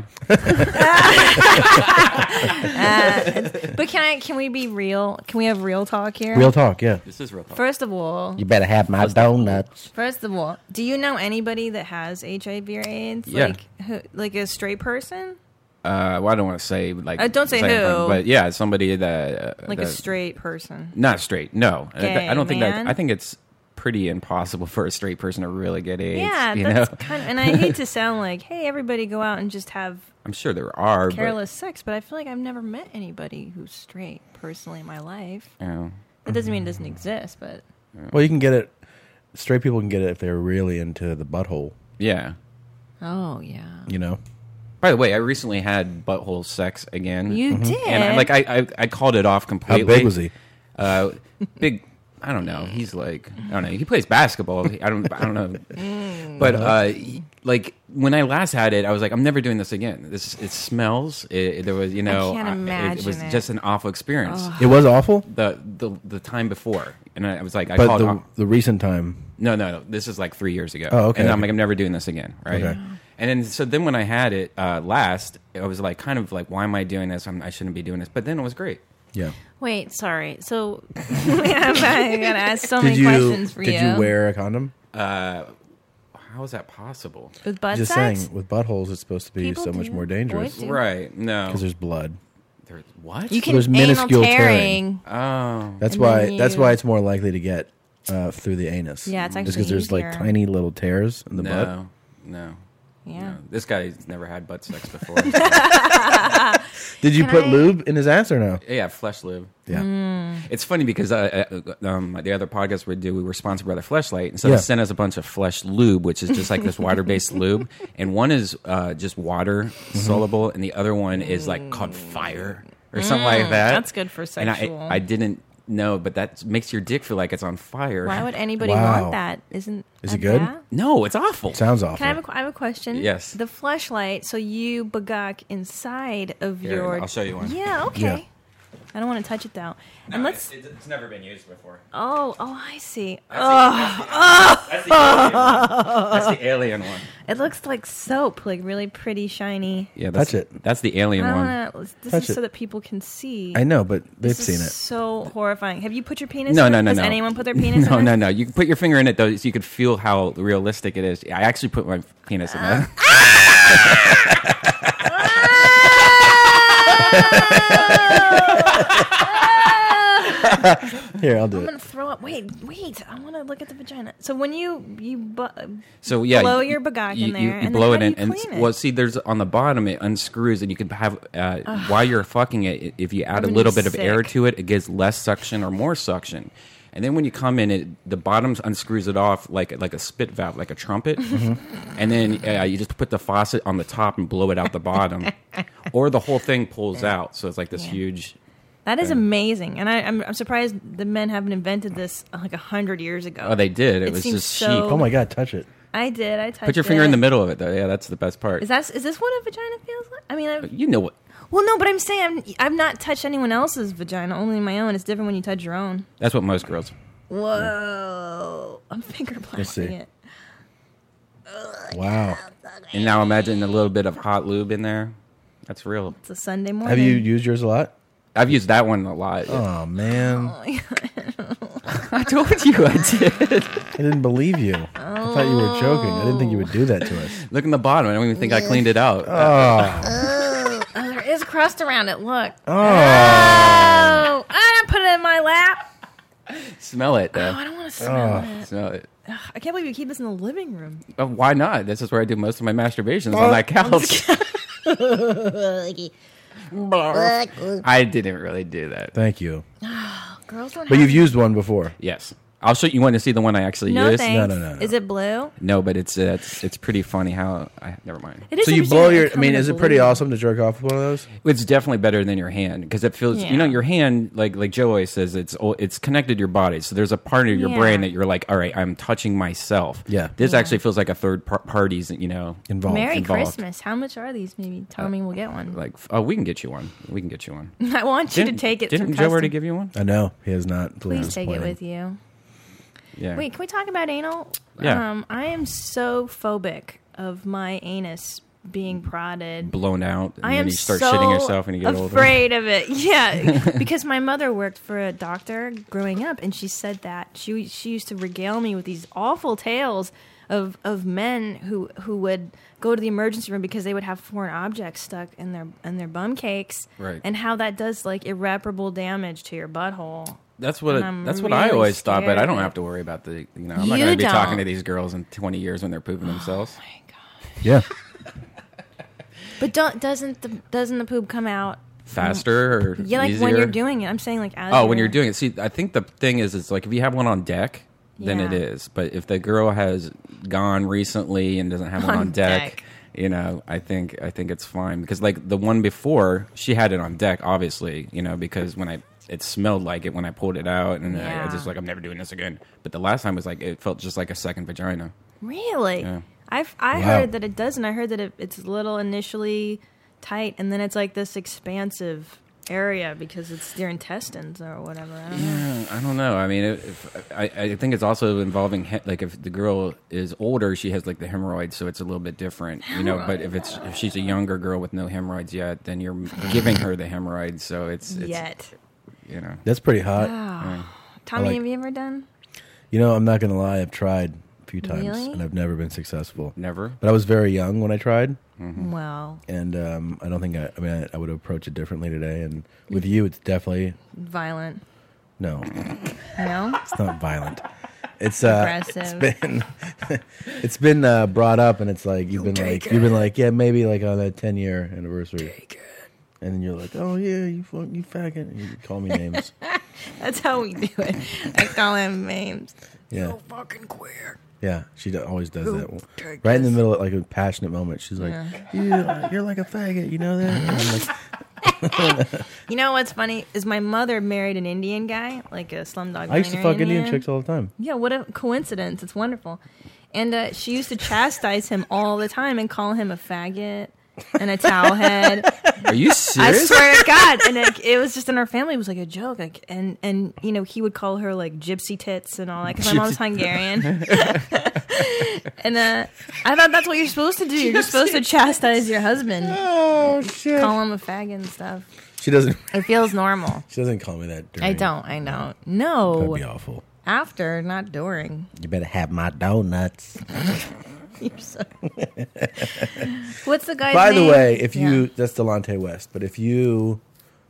Uh, but can I? Can we be real? Can we have real talk here? Real talk. Yeah. This is real talk. First of all, You better have my donuts. first of all, do you know anybody that has H I V or AIDS? Yeah. Like, who, like a straight person, Uh, well, I don't want to say like. Uh, don't say it, who. but yeah, somebody that uh, like a that- straight person. Not straight. No, I- Gay I don't think man? that. I think it's pretty impossible for a straight person to really get AIDS. Yeah, you that's know. kind of. And I hate to sound like, hey, everybody go out and just have I'm sure there are, careless sex, but I feel like I've never met anybody who's straight personally in my life. but you know, That doesn't mean it doesn't exist, but Well, you can get it. Straight people can get it if they're really into the butthole. yeah. oh yeah, You know. By the way, I recently had butthole sex again. you did. and I, like I, I, I called it off How completely. big was he? Uh, big. I don't know. He's like I don't know. He plays basketball. I don't. I don't know. But uh, he- like when I last had it, I was like, I'm never doing this again. This it smells. It, there was you know. can't uh, it- it, was imagine it. just an awful experience. It was awful. The, the the time before, and I was like, I But called. the off- the recent time. No, no, no. This is like three years ago. Oh, okay, And I'm okay. like, I'm never doing this again, right? Okay. And then, so then when I had it uh, last, I was like, kind of like, why am I doing this? I'm, I shouldn't be doing this. But then it was great. Yeah. Wait, sorry. So I gotta ask so Did many you questions for did you. you wear a condom? Uh, How is that possible? With butt Just sex? saying, with buttholes, it's supposed to be People so much do. more dangerous Boys do. Right? No. because there's blood. There, what? You can There's anal minuscule tearing. oh, That's And why. then That's you- why it's more likely to get uh, through the anus. Yeah, it's just actually because there's easier. like tiny little tears in the butt. no, no. Yeah. No. This guy's never had butt sex before. Did you Can put I- lube in his ass or no? Yeah, flesh lube. Mm. Yeah. It's funny because uh, uh, um, the other podcast we do, we were sponsored by the Fleshlight, and so Yeah. they sent us a bunch of Flesh lube, which is just like this water-based lube, and one is uh, just water Mm-hmm. soluble, and the other one is like called Fire or something like that. That's good for And sexual. I, I didn't know, but that makes your dick feel like it's on fire. Why would anybody Wow. want that? Isn't Is that it good? bad? No, it's awful. Sounds awful. Can I have, a, qu- I have a question? Yes. The fleshlight, so you bagok inside of Here, your... I'll show you one. Yeah, okay. Yeah. I don't want to touch it, though. And let's... it's, it's never been used before. Oh, oh, I see. That's the, alien one. That's the alien one. It looks like soap, like really pretty, shiny. Yeah, that's, Touch it. That's the alien I one. don't know. This Touch is it. so that people can see. I know, but they've This seen is it. so horrifying. Have you put your penis No, in no, it? no, Has no. anyone put their penis no, in no, it? no. You can put your finger in it though, so you could feel how realistic it is. I actually put my penis in Uh, it. Here, I'll do I'm it. gonna throw up. Wait, wait. I want to look at the vagina. So when you you bu- So yeah, blow you- your bagok in you, there, you, you and then blow how it do in, you and clean it? well, see, there's on the bottom it unscrews, and you can have uh, while you're fucking it. If you add a gonna little be bit of air sick. to it, it gives less suction or more suction. And then when you come in, it the bottom unscrews it off like like a spit valve, like a trumpet. And then uh, you just put the faucet on the top and blow it out the bottom, or the whole thing pulls out. So it's like this Yeah. huge. That is thing. amazing, and I, I'm, I'm surprised the men haven't invented this uh, like a hundred years ago. Oh, they did. It, It was seems just so- cheap. Oh my god, touch it. I did. I touched. Put your finger in it. the middle of it, though. Yeah, that's the best part. Is that is this what a vagina feels like? I mean, I've, You know what? well, no, but I'm saying I'm, I've not touched anyone else's vagina, only my own. It's different when you touch your own. That's what most girls. Whoa! I'm finger Let's see. blasting it. Wow. And now imagine a little bit of hot lube in there. That's real. It's a Sunday morning. Have you used yours a lot? I've used that one a lot. Oh man, I told you I did. I didn't believe you. I thought you were joking. I didn't think you would do that to us. Look in the bottom. I don't even think I cleaned it out. Oh, Oh, there is crust around it. Look. oh. Oh, I didn't put it in my lap. Smell it, Oh, though. I don't want to smell Oh. it. Smell it. Ugh, I can't believe you keep this in the living room. Oh, why not? This is where I do most of my masturbations Oh. on that couch. I didn't really do that. Thank you. Girls don't. But have you've used one before. Yes. I'll show you. You want to see the one I actually no used? thanks. No, no, no, no. Is it blue? No, but it's uh, it's it's pretty funny how. I, never mind. It is So you interesting blow that your. they I come mean, in is a it pretty blue. awesome to jerk off with one of those? It's definitely better than your hand because it feels. You know, Yeah. your hand, like like Joe always says, it's o- it's connected to your body. So there's a part of your Yeah. brain that you're like, all right, I'm touching myself. Yeah. This Yeah. actually feels like a third par- party's. You know, Involved. Merry involved. Christmas. How much are these? Maybe Tommy will get one. like oh, we can get you one. We can get you one. I want you to Didn't- take it. Didn't through Joe already custom. give you one? I know he has not. Please take it with you. Yeah. Wait, can we talk about anal? Yeah. Um, I am so phobic of my anus being prodded. Blown out, and I then am you start so shitting yourself when you get older. afraid of it. Yeah, because my mother worked for a doctor growing up, and she said that she she used to regale me with these awful tales of of men who who would go to the emergency room because they would have foreign objects stuck in their in their bum cakes, Right. and how that does like irreparable damage to your butthole. That's what And it, I'm that's what I really always thought, but scared I of don't it. have to worry about the. You know, I'm not You going to be talking don't. to these girls in twenty years when they're pooping themselves. Oh my god! Yeah. But don't doesn't the doesn't the poop come out? Faster or Yeah, like easier? when you're doing it. I'm saying like as Oh, when you're you're doing it. See, I think the thing is, it's like if you have one on deck, then it Yeah. is. But if the girl has gone recently and doesn't have one On on deck, deck. you know, I think I think it's fine because like the one before, she had it on deck, obviously, you know, because when I it smelled like it when I pulled it out, and I, I Yeah. just like I'm never doing this again. But the last time was like it felt just like a second vagina. Really? Yeah. I've I Wow. heard that it doesn't. I heard that it, it's a little initially tight, and then it's like this expansive area because it's your intestines or whatever. I don't know. Yeah, I don't know. I mean, if, I, I think it's also involving he- like if the girl is older, she has like the hemorrhoids, so it's a little bit different, you know. But if it's if she's a younger girl with no hemorrhoids yet, then you're giving her the hemorrhoids, so it's, it's Yet. you know. That's pretty hot. Wow. I Tommy, like- have you ever done? You know, I'm not gonna lie. I've tried, few times, Really? and I've never been successful. Never. But I was very young when I tried, Well, and um, I don't think I. I mean, I, I would approach it differently today. And with you, it's definitely violent. no. No? It's not violent. It's uh, it's Aggressive. been it's been uh, brought up, and it's like you've been like you've been like yeah maybe like on that ten year anniversary, and then you're like oh yeah you fuck you faggot, and you call me names. That's how we do it. I call him names. Yeah, Fucking queer. yeah. She do- always does that. take Right in the middle of like a passionate moment, she's like, "Yeah, you're like a faggot," you know that? And I'm like, You know what's funny is my mother married an Indian guy, like a Slumdog I used to Millionaire fuck Indian chicks all the time. Yeah, what a coincidence. It's wonderful. And uh, she used to chastise him all the time and call him a faggot and a towel head. Are you I serious? swear to God. And it, it was just in our family. It was like a joke. Like, and, and, you know, he would call her like gypsy tits and all that because my mom's Hungarian. And uh, I thought that's what you're supposed to do. You're just supposed to chastise your husband. Oh shit! Call him a faggot and stuff. She doesn't. It feels normal. She doesn't call me that. During. I don't. I don't. That'd No. be awful. After, not during. You better have my donuts. You're so. What's the guy's By name? the way, if Yeah. you that's Delonte West, but if you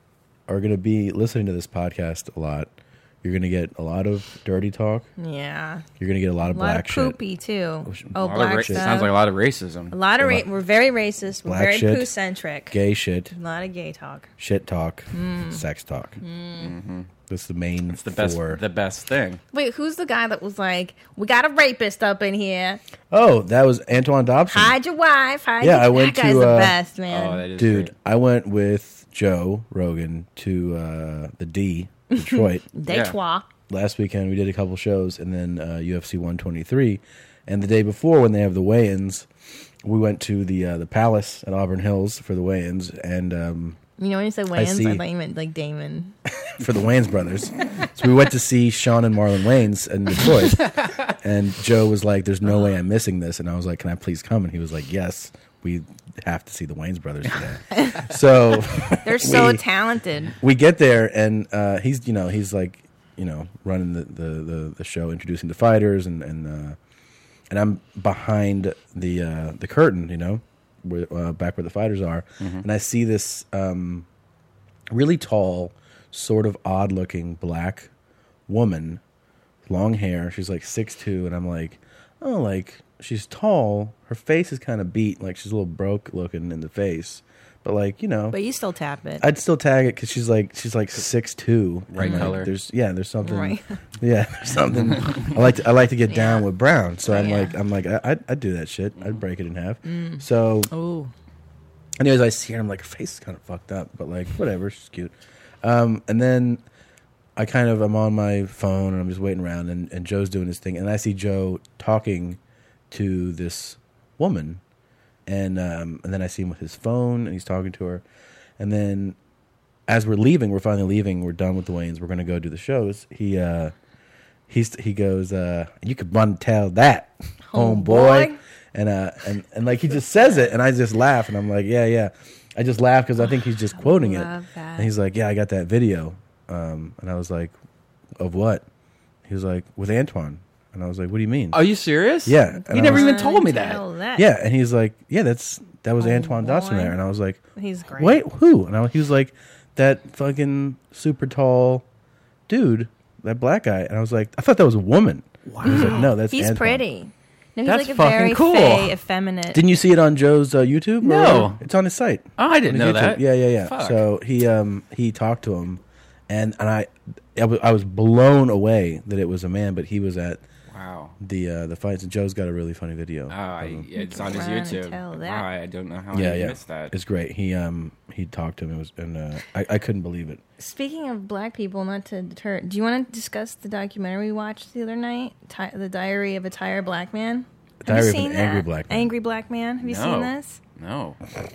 are going to be listening to this podcast a lot, you're going to get a lot of dirty talk. Yeah. You're going to get a lot of A lot black of shit. poopy, too. sh- Oh, A lot of black ra- stuff. sounds like a lot of racism. A lot of a ra- lot- we're very racist. We're Black very shit. poo-centric. Gay shit, A lot of gay talk. shit talk, Mm. sex talk. That's the main It's the best. four. The best thing. Wait, who's the guy that was like, we got a rapist up in here. Oh, that was Antoine Dobson. Hide your wife. Hide Yeah, your... I went that guy's to, the uh, best, man. Oh, that is Dude, great. I went with Joe Rogan to uh, the D, Detroit. Detroit. Last weekend we did a couple shows, and then uh, U F C one twenty-three. And the day before, when they have the weigh-ins, we went to the uh, the Palace at Auburn Hills for the weigh-ins, and um, You know when you said Wayans, I, see. thought you meant like Damon. for the Wayans brothers. So we went to see Sean and Marlon Wayans in Detroit, and Joe was like, "There's no way I'm missing this," and I was like, "Can I please come?" And he was like, "Yes, we have to see the Wayans brothers today." So They're so we- talented. we get there, and uh, he's you know he's like you know running the the, the, the show, introducing the fighters, and and uh, and I'm behind the uh, the curtain, you know, where, uh, back where the fighters are, and I see this um, really tall, sort of odd looking black woman, long hair. She's like six two, and I'm like, oh, like she's tall. Her face is kind of beat, like she's a little broke looking in the face, but like you know. But you still tap it. I'd still tag it because she's like she's like six two, Right like, color. There's yeah, there's something. Right. Yeah, there's something. I like to I like to get down Yeah. with brown, so I'm Yeah. like I'm like I, I'd, I'd do that shit. I'd break it in half. So, Oh. anyways, I see her. I'm like, her face is kind of fucked up, but like whatever, she's cute. Um, and then I kind of I'm on my phone and I'm just waiting around, and, and Joe's doing his thing, and I see Joe talking to this woman, and um, and then I see him with his phone, and he's talking to her, and then as we're leaving, we're finally leaving, we're done with the Wayans, we're gonna go do the shows. He uh, he's he goes, uh, you could run and tell that, homeboy, Homeboy. and uh, and and like he just says it, and I just laugh, and I'm like, yeah, yeah. I just laugh because I think he's just quoting it, Love that. and he's like, yeah, I got that video, um, and I was like, of what? He was like, with Antoine, and I was like, what do you mean? Are you serious? Yeah, and You I never was- even told me Tell that. Yeah, and he's like, yeah, that's that was Oh, Antoine Dotson boy. there, and I was like, He's great. wait, who? And I, he was like, that fucking super tall dude, that black guy, and I was like, I thought that was a woman. Wow. He was like, no, that's He's Antoine. pretty. No, he's That's like a fucking very cool. fey, effeminate. Didn't you see it on Joe's uh, YouTube? or No. whatever? It's on his site. Oh, I didn't On his know YouTube. that. Yeah, yeah, yeah. Fuck. So he um he talked to him, and and I I was, I was blown away that it was a man, but he was at Wow. the uh, the fights, and Joe's got a really funny video. Oh, I, of him. it's on his Run and YouTube. tell that. Wow, I don't know how yeah, I yeah, missed that. it's great. He um he talked to him. It was and uh, I I couldn't believe it. Speaking of black people, not to deter, do you want to discuss the documentary we watched the other night, Ti The Diary of a Tired Black Man? Have Diary you of an seen Angry that? Black Man. Angry Black Man. Have you No. seen this? No.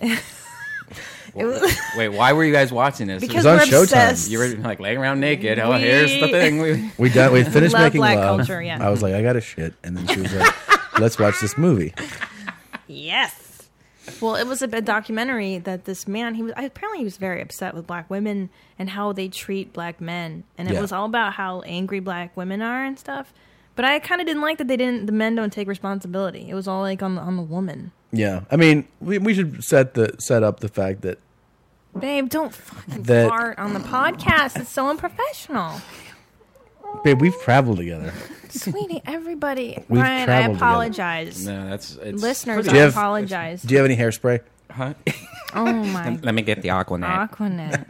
It was Wait, why were you guys watching this? because on we're Showtime. obsessed. you were like laying around naked. Oh, We- here's the thing. We, We done. We finished Love making black love. culture, yeah. I was like, I got to shit, and then she was like, let's watch this movie. Yes. Well, it was a, a documentary that this man, he was apparently he was very upset with black women and how they treat black men, and it Yeah. was all about how angry black women are and stuff. But I kind of didn't like that they didn't. The men don't take responsibility. It was all like on the, on the woman. Yeah, I mean, we we should set the set up the fact that Babe, don't fucking That- fart on the podcast. It's so unprofessional. babe, we've traveled together. Sweetie, everybody. We've Brian, I traveled together. apologize. No, that's it's Listeners, Do you I have- apologize. Do you have any hairspray? Huh? Oh my Let me get the Aquanet. Aquanet.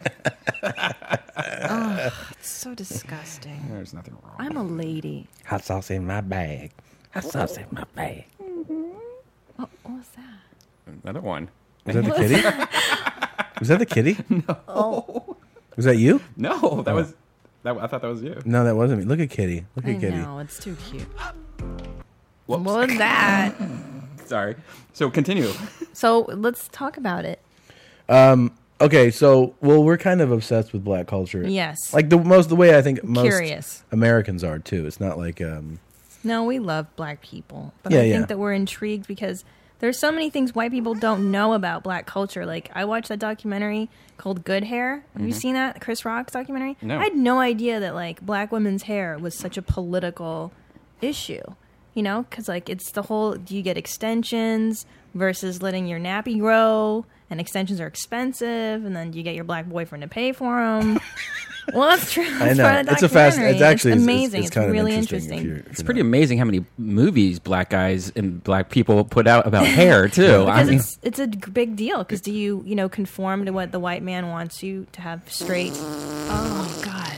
Oh, it's so disgusting. There's nothing wrong. I'm a lady. Hot sauce in my bag. Hot sauce in my bag. What, what was that? Another one. Was that the kitty? Was that the kitty? Oh, Was that you? No, that was. That, I thought that was you. No, that wasn't me. Look at Kitty. Look I at Kitty. know. It's too cute. Whoops. What was that? Sorry. So continue. So let's talk about it. Okay, so well, we're kind of obsessed with black culture. Yes. Like the most the way I think most Curious. Americans are too. It's not like um No, we love black people. But Yeah, I yeah. think that we're intrigued because there's so many things white people don't know about black culture. Like, I watched that documentary called Good Hair. Have you seen that? Chris Rock's documentary? No. I had no idea that, like, black women's hair was such a political issue. You know? Because, like, it's the whole, do you get extensions versus letting your nappy grow? And extensions are expensive. And then do you get your black boyfriend to pay for them? Well, that's true. That's I know. part of the It's a fast- documentary. it's actually- it's- amazing. it's It's, kind of really interesting if interesting. you're- if It's you're pretty not- amazing how many movies black guys and black people put out about hair too. I Because mean, it's it's a g- big deal. Because do you you know conform to what the white man wants you to have straight? Oh God!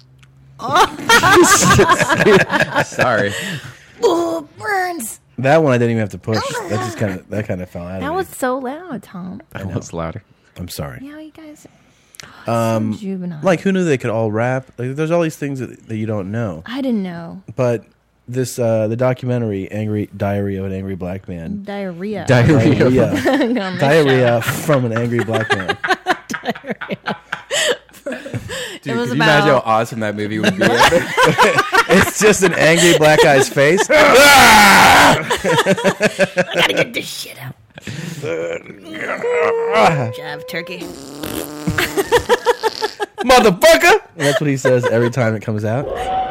sorry. Oh, burns! that one I didn't even have to push. That just kind of that kind of fell out. That of was me. so loud, Tom. That was louder. I'm sorry. Yeah, you guys. Oh, um, so juvenile. Like who knew they could all rap? Like there's all these things that, that you don't know. I didn't know But this uh the documentary "Angry Diary of an Angry Black Man." diarrhea. Diarrhea. Diarrhea, diarrhea from an angry black man. Dude, It was could you imagine how about- awesome that movie would be? It's just an angry black guy's face. I gotta get this shit out. Jive turkey. Motherfucker! That's what he says every time it comes out.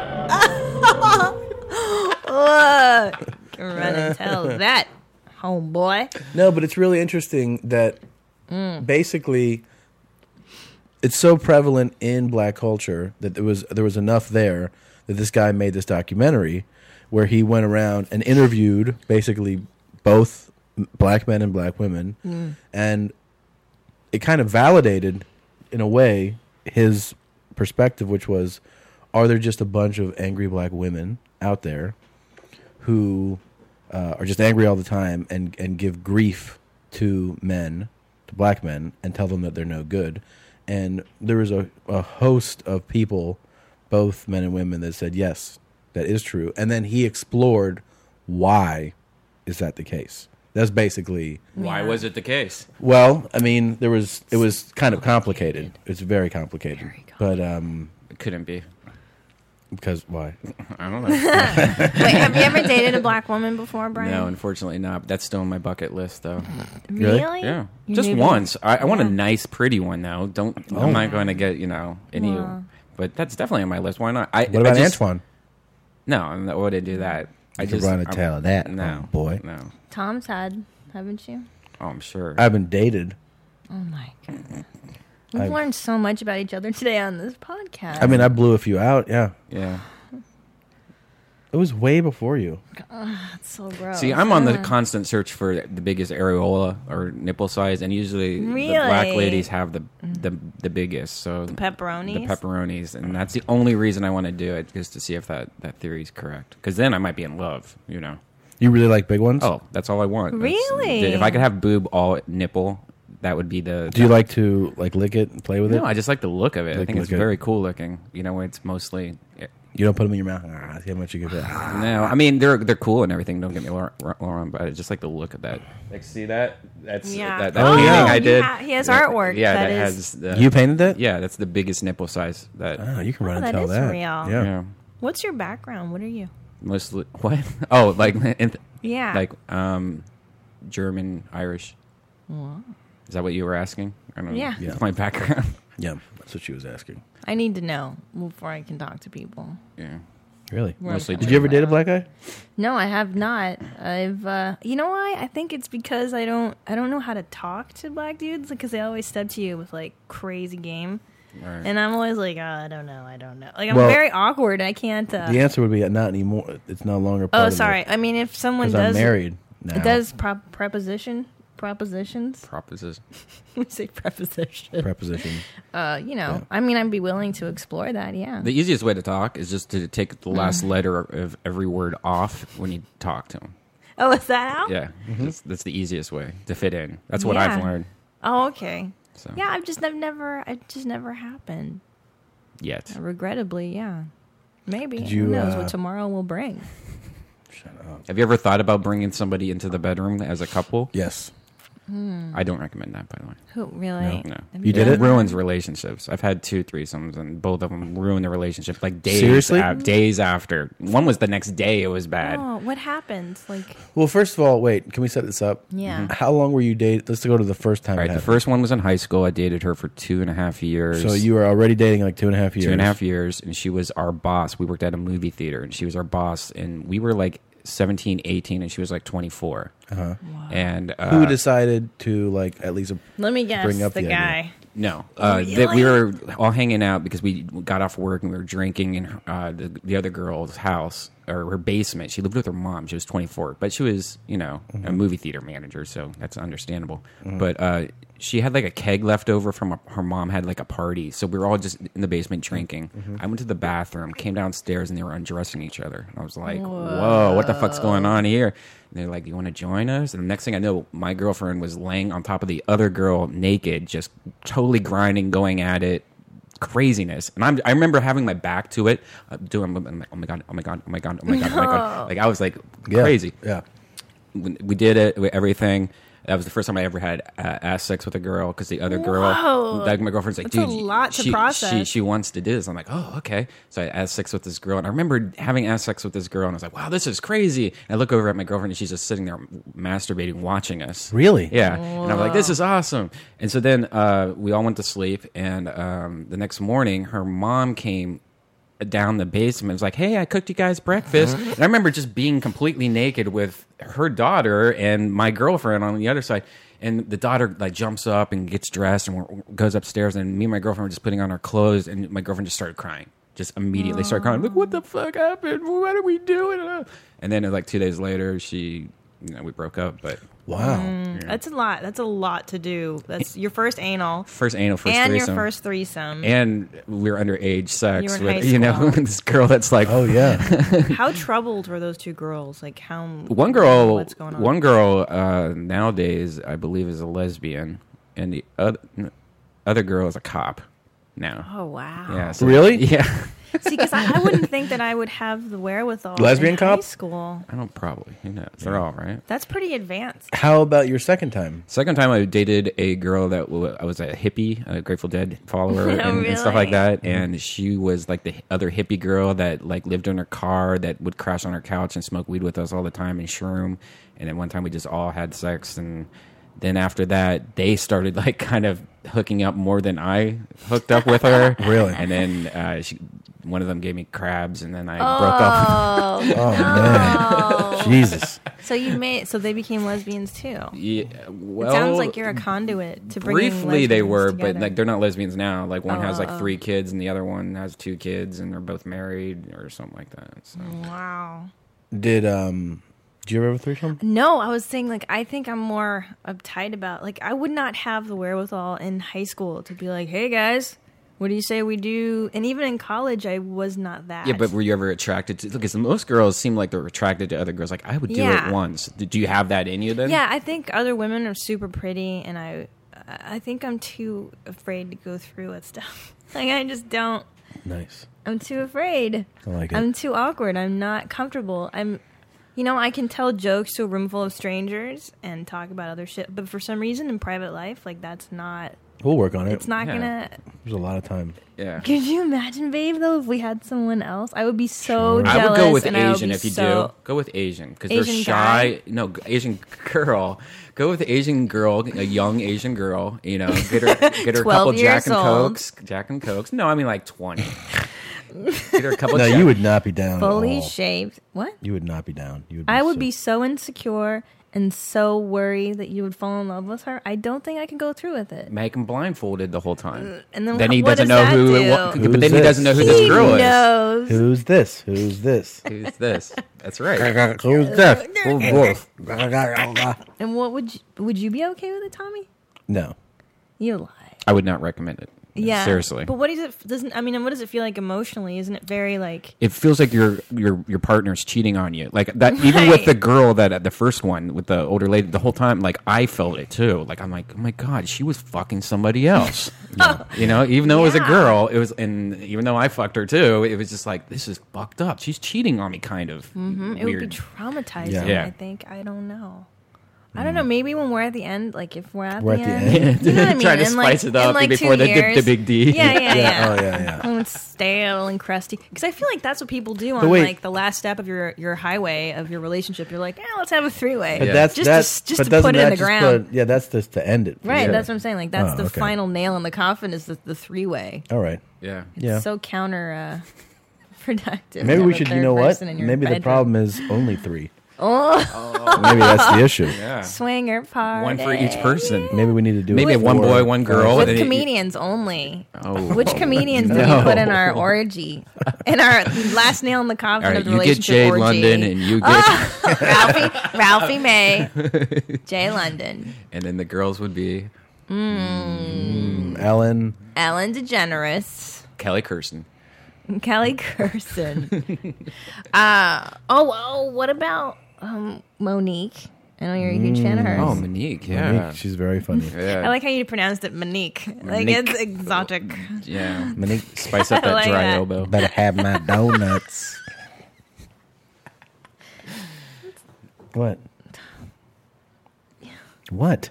What? Run and tell that, homeboy. No, but it's really interesting that basically it's so prevalent in black culture that there was there was enough there that this guy made this documentary where he went around and interviewed basically both m- black men and black women, and it kind of validated in a way his perspective, which was, are there just a bunch of angry black women out there who uh, are just angry all the time and, and give grief to men, to black men, and tell them that they're no good? And there was a, a host of people, both men and women, that said, yes, that is true. And then he explored why is that the case. That's basically, Why was it the case? well, I mean, there was, it was kind of complicated. It's very complicated. Very But, um, It couldn't be. because why? I don't know. Wait, have you ever dated a black woman before, Brian? No, unfortunately not. That's still on my bucket list, though. Really? Really? Yeah, Your just new once. I, I want a Yeah. nice, pretty one, though. Don't. Oh. I'm not going to get you know any. Wow. But that's definitely on my list. Why not? I, What about I just, Antoine? No, I wouldn't do that. I You could just run a I'm- tail of that, No, oh, boy. No. Tom's had, haven't you? Oh, I'm sure. I haven't dated. Oh my god. We've I've- learned so much about each other today on this podcast. I mean, I blew a few out, yeah. yeah. It was way before you. That's so gross. See, I'm on the Uh, constant search for the biggest areola or nipple size, and usually the Really? black ladies have the the, the biggest. So pepperonis. the pepperonis, and that's the only reason I want to do it, is to see if that that theory is correct. Because then I might be in love, you know. You really like big ones? Oh, that's all I want. That's- Really? if I could have boob all nipple, that would be the. Do you like to like lick it and play with it? No, I just like the look of it. I Like think it's look at- very cool looking. You know, it's mostly. You don't put them in your mouth. Ah, see how much you get that. No, I mean they're they're cool and everything. Don't get me wrong, wrong, but I just like the look of that. Like, see that? That's Yeah. that, that Oh, painting yeah. I You did. ha- he has Yeah, artwork Yeah, that that, is- has. The, You painted that? Yeah, that's the biggest nipple size. That. Oh, you can run Oh, and that tell is that. real. Yeah. yeah. What's your background? What are you? Mostly what? Oh, like in, Yeah. like um, German, Irish. Is that what you were asking? I don't know. Yeah. Yeah. That's my background. Yeah, that's what she was asking. I need to know before I can talk to people. yeah. Really? Mostly Did you ever date a black guy? No, I have not. I've, uh, you know why? I think it's because I don't, I don't know how to talk to black dudes because they always step to you with like crazy game, Right. and I'm always like, oh, I don't know, I don't know. Like I'm Well, very awkward. I can't. Uh, The answer would be not anymore. It's no longer. Part oh, of sorry. I mean, if someone Because I'm does, married now. it does prop, preposition, propositions. Proposition. We say preposition. Preposition. Uh, you know, Yeah. I mean, I'd be willing to explore that. Yeah. The easiest way to talk is just to take the last Mm. letter of every word off when you talk to them. Oh, is that how? Yeah, Mm-hmm. that's, that's the easiest way to fit in. That's what Yeah. I've learned. Oh, okay. So Yeah, I've just I've never, it just never happened. yet. Regrettably, yeah. Maybe. Did Who you, knows uh, what tomorrow will bring? Shut up. Have you ever thought about bringing somebody into the bedroom as a couple? Yes. I don't recommend that, by the way. Who really? No. Have You did done it? that? Ruins relationships. I've had two threesomes, and both of them ruined the relationship. Like days, Seriously? af- days after. One was the next day. It was bad. Oh, what happened? Like, Well, first of all, wait. Can we set this up? yeah. How long were you dating? Let's go to the first time. All it right, the happened. first one was in high school. I dated her for two and a half years. So you were already dating like two and a half years. two and a half years, and she was our boss. We worked at a movie theater, and she was our boss, and we were like seventeen, eighteen, and she was like twenty-four. Uh-huh. And uh, Who decided to like at least? Let me guess. Bring up the the guy. No, uh, that Really? we were all hanging out because we got off work and we were drinking in uh, the, the other girl's house or her basement. She lived with her mom. She was twenty-four, but she was, you know, a movie theater manager, so that's understandable. But uh, she had like a keg left over from a, her mom had like a party, so we were all just in the basement drinking. I went to the bathroom, came downstairs, and they were undressing each other. And I was like, "Whoa, what the fuck's going on here?" And they're like, "Do you want to join us?" And the next thing I know, my girlfriend was laying on top of the other girl naked, just totally grinding, going at it, craziness. And I'm, I remember having my back to it, uh, doing, I'm like, oh my god, oh my god, oh my god, oh my god, oh my god. Like I was like Yeah. crazy. Yeah. We we did it, we- everything. That was the first time I ever had uh, ass sex with a girl because the other girl, Whoa. like my girlfriend's like, That's a dude, lot to she, process. She, she wants to do this. I'm like, oh, okay. So I ass sex with this girl, and I remember having ass sex with this girl, and I was like, wow, this is crazy. And I look over at my girlfriend, and she's just sitting there masturbating, watching us. Really? Yeah. And I'm like, this is awesome. And so then uh, we all went to sleep, and um, the next morning, her mom came down the basement. It was like, hey, I cooked you guys breakfast. And I remember just being completely naked with her daughter and my girlfriend on the other side. And the daughter like jumps up and gets dressed and we're- goes upstairs. And me and my girlfriend were just putting on our clothes, and my girlfriend just started crying. Just immediately started crying. Like, what the fuck happened? What are we doing? And then like two days later, she, you know, we broke up. But Wow. That's a lot. That's a lot to do. That's your first anal first anal, first and threesome. your first threesome. And we were underage sex You were in with, high you know, school. this girl that's like, Oh yeah. How troubled were those two girls? Like how? one girl, What's going on? one girl uh, nowadays, I believe, is a lesbian, and the other other girl is a cop now. Oh wow. Yeah, so- Really? Yeah, See, because I, I wouldn't think that I would have the wherewithal. Lesbian in cop? high school. I don't probably. Who knows? They're all right. That's pretty advanced. How about your second time? Second time I dated a girl that w- I was a hippie, a Grateful Dead follower, and, Oh, and stuff like really? that. And she was like the other hippie girl that like lived in her car, that would crash on her couch and smoke weed with us all the time and shroom. And then one time we just all had sex, and then after that they started like kind of hooking up more than I hooked up with her. Really? And then uh, she, one of them gave me crabs, and then I broke up. Oh, Oh man. Jesus. so you made so they became lesbians too. Yeah, well, It sounds like you're a conduit to bring. briefly they were, together. but like they're not lesbians now. Like one has like Oh. three kids, and the other one has two kids, and they're both married or something like that. So Wow. Did um? Did you ever have a threesome? No, I was saying like I think I'm more uptight about like I would not have the wherewithal in high school to be like, hey guys, what do you say we do? And even in college, I was not that. yeah, but were you ever attracted to? Because most girls seem like they're attracted to other girls. Like I would do Yeah. it once. Do you have that in you then? yeah, I think other women are super pretty, and I, I think I'm too afraid to go through with stuff. Like I just don't. Nice. I'm too afraid. I like it. I'm too awkward. I'm not comfortable. I'm, you know, I can tell jokes to a room full of strangers and talk about other shit, but for some reason in private life, like that's not. We'll work on it. It's not Yeah. gonna. There's a lot of time. Yeah. Could you imagine, babe? Though, if we had someone else, I would be so Sure. jealous. I would go with and I would Asian be if you so- do. Go with Asian because they're Asian shy. No, g- Asian girl. Go with the Asian girl, a young Asian girl. You know, get her, get her a twelve couple Jack years and old. Cokes, Jack and Cokes. No, I mean like twenty. Get her a couple. No, check- you would not be down. fully at all. shaved. What? You would not be down. You would. Be I would so- be so insecure and so worried that you would fall in love with her. I don't think I can go through with it. Make him blindfolded the whole time. And then, Then he what doesn't does know that who. do? It, wa- Who's but then he this? doesn't know who He this girl is. knows. Who's this? Who's this? Who's this? That's right. Who's this? Who's this? And what would you would you be okay with it, Tommy? No. You lie. I would not recommend it. Yeah, Seriously. But what is it? Doesn't I mean? What does it feel like emotionally? Isn't it very like? It feels like your your your partner's cheating on you. Like that, even with Right. the girl that at the first one with the older lady, the whole time, like I felt it too. Like I'm like, oh my god, she was fucking somebody else. You know, even though it was a Yeah. girl, it was, and even though I fucked her too, it was just like this is fucked up. She's cheating on me, kind of. Mm, it Weird. would be traumatizing. Yeah. Yeah. I think. I don't know. I don't know. Maybe when we're at the end, like if we're at, We're the, at the end, end. you know what I mean? Try to In, like- spice it up in, like, before two the- the- years. the big D. Yeah, yeah, yeah. Oh yeah, yeah. When it's stale and crusty, because I feel like that's what people do But on wait. like the last step of your your highway of your relationship. You're like, yeah, let's have a three way. But Yeah. that's just that's to, just but to doesn't put it in that the just ground. put- yeah, that's just to end it. Right, Yeah. that's what I'm saying. Like that's Oh, the okay. final nail in the coffin is the, the three way. All right. Yeah. Yeah. So counter uh, productive. Maybe to we have a should. You third know what? person in your Maybe the bedroom. problem is only three. Oh, Maybe that's the issue. Yeah. swinger party. One for each person. Maybe we need to do Maybe it one for- boy, one girl. With and it- comedians only. Oh. Which comedians do No. we put in our orgy? In our last nail in the coffin All right, of the you get relationship Jade orgy. London, and you get, Ralphie, Ralphie May, Jay London, and then the girls would be Ellen. Ellen DeGeneres, Kelly Kirsten. Kelly Curson. uh, oh, oh, what about um, Monique? I know you're a huge fan of hers. Oh, Monique. Yeah. Monique, she's very funny. yeah. I like how you pronounced it Monique. Like Monique. it's exotic. Yeah. Monique, Spice up I that like dry that. elbow. better have my donuts. What? What?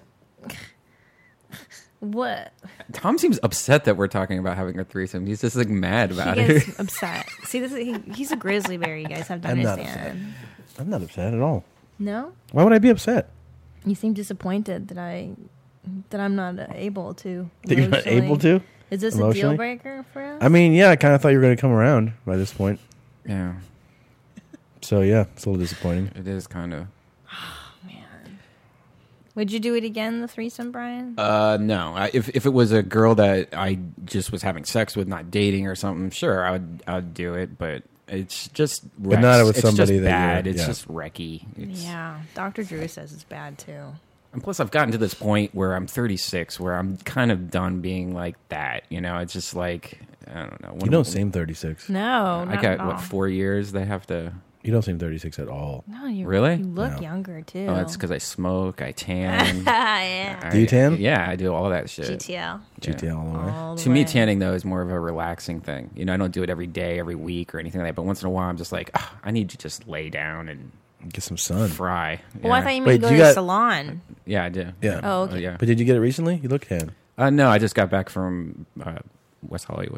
What? Tom seems upset that we're talking about having a threesome. He's just like mad He about it. gets upset. See, this is, he, he's a grizzly bear. You guys have to I'm not understand. I'm not upset at all. No, Why would I be upset? you seem disappointed that I that I'm not able to. That you're not able emotionally. to? Is this a emotionally? deal breaker for us? I mean, yeah, I kind of thought you were going to come around by this point. Yeah, So, yeah, it's a little disappointing. it is kind of. Man, would you do it again, the threesome, Brian? Uh, no. I, if if it was a girl that I just was having sex with, not dating or something, sure, I would I'd do it. But it's just But not wrecks. with It's somebody just that bad. you're- It's yeah. just wrecky. It's, Yeah, Doctor Drew says it's bad too. And plus, I've gotten to this point where I'm thirty-six, where I'm kind of done being like that. You know, it's just like I don't know. You don't seem thirty-six. No, not I got at all. what four years. They have to. You don't seem thirty-six at all. No, you Really? You look No. younger too. Oh, that's because I smoke. I tan. yeah. Do you tan? Yeah, I do all that shit. G T L. G T L all the way. All the To me, way. tanning though is more of a relaxing thing. You know, I don't do it every day, every week, or anything like that. But once in a while, I'm just like, "Ugh, I need to just lay down and Get some sun. fry. Well, I Yeah. thought you meant Wait, go you to the got- salon. Yeah, I do. Yeah. Oh, okay. yeah. But did you get it recently? You look tan. Uh, no, I just got back from uh, West Hollywood.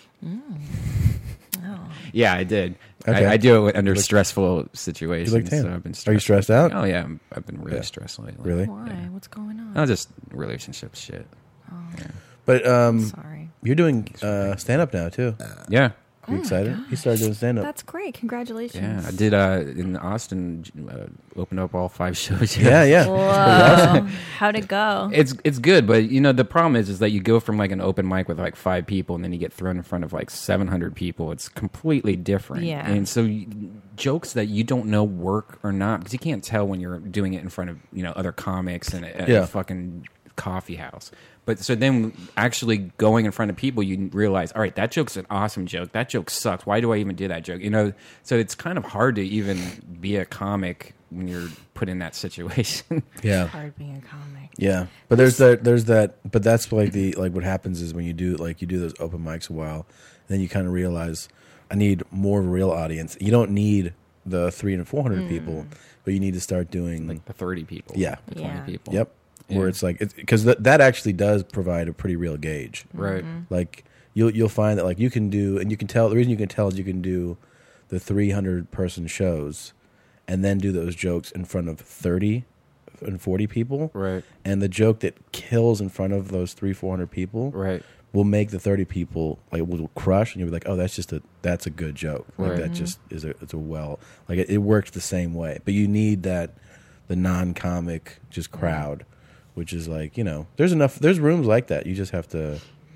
Oh. Yeah, I did. Okay. I, I do it under stressful situations. You look tan. So I've been Are you stressed out? Oh yeah, I'm, I've been really Yeah. stressed lately. Really? Why? What's going on? No, just relationship shit. But um, Sorry. you're doing uh, stand up now too. Yeah, You excited? You started doing stand up. That's great. Congratulations. yeah. I did uh, in Austin. Uh, open up all five shows. Yeah, yeah. Whoa. How'd it go? It's it's good, but you know the problem is is that you go from like an open mic with like five people, and then you get thrown in front of like seven hundred people. It's completely different. Yeah. And so you, jokes that you don't know work or not because you can't tell when you're doing it in front of you know other comics and a, Yeah. a fucking coffee house. But so then actually going in front of people, you realize, all right, that joke's an awesome joke. That joke sucks. Why do I even do that joke? You know, so it's kind of hard to even be a comic when you're put in that situation. Yeah. Hard being a comic. Yeah, but there's that, there's that, but that's like the like what happens is when you do like you do those open mics a while, then you kind of realize I need more of a real audience. You don't need the three and four hundred people, but you need to start doing like the thirty people. Yeah. The twenty Yeah. people. yep, where Yeah. it's like it's because th- that actually does provide a pretty real gauge. Right. Like you'll you'll find that like you can do, and you can tell the reason you can tell is you can do the three hundred person shows, and then do those jokes in front of thirty and forty people. Right. And the joke that kills in front of those three, four hundred people Right. will make the thirty people like will crush, and you'll be like, oh, that's just a that's a good joke. Like Right. that just is a it's a well like it, it works the same way. But you need that the non-comic just crowd, which is like, you know, there's enough there's rooms like that. You just have to.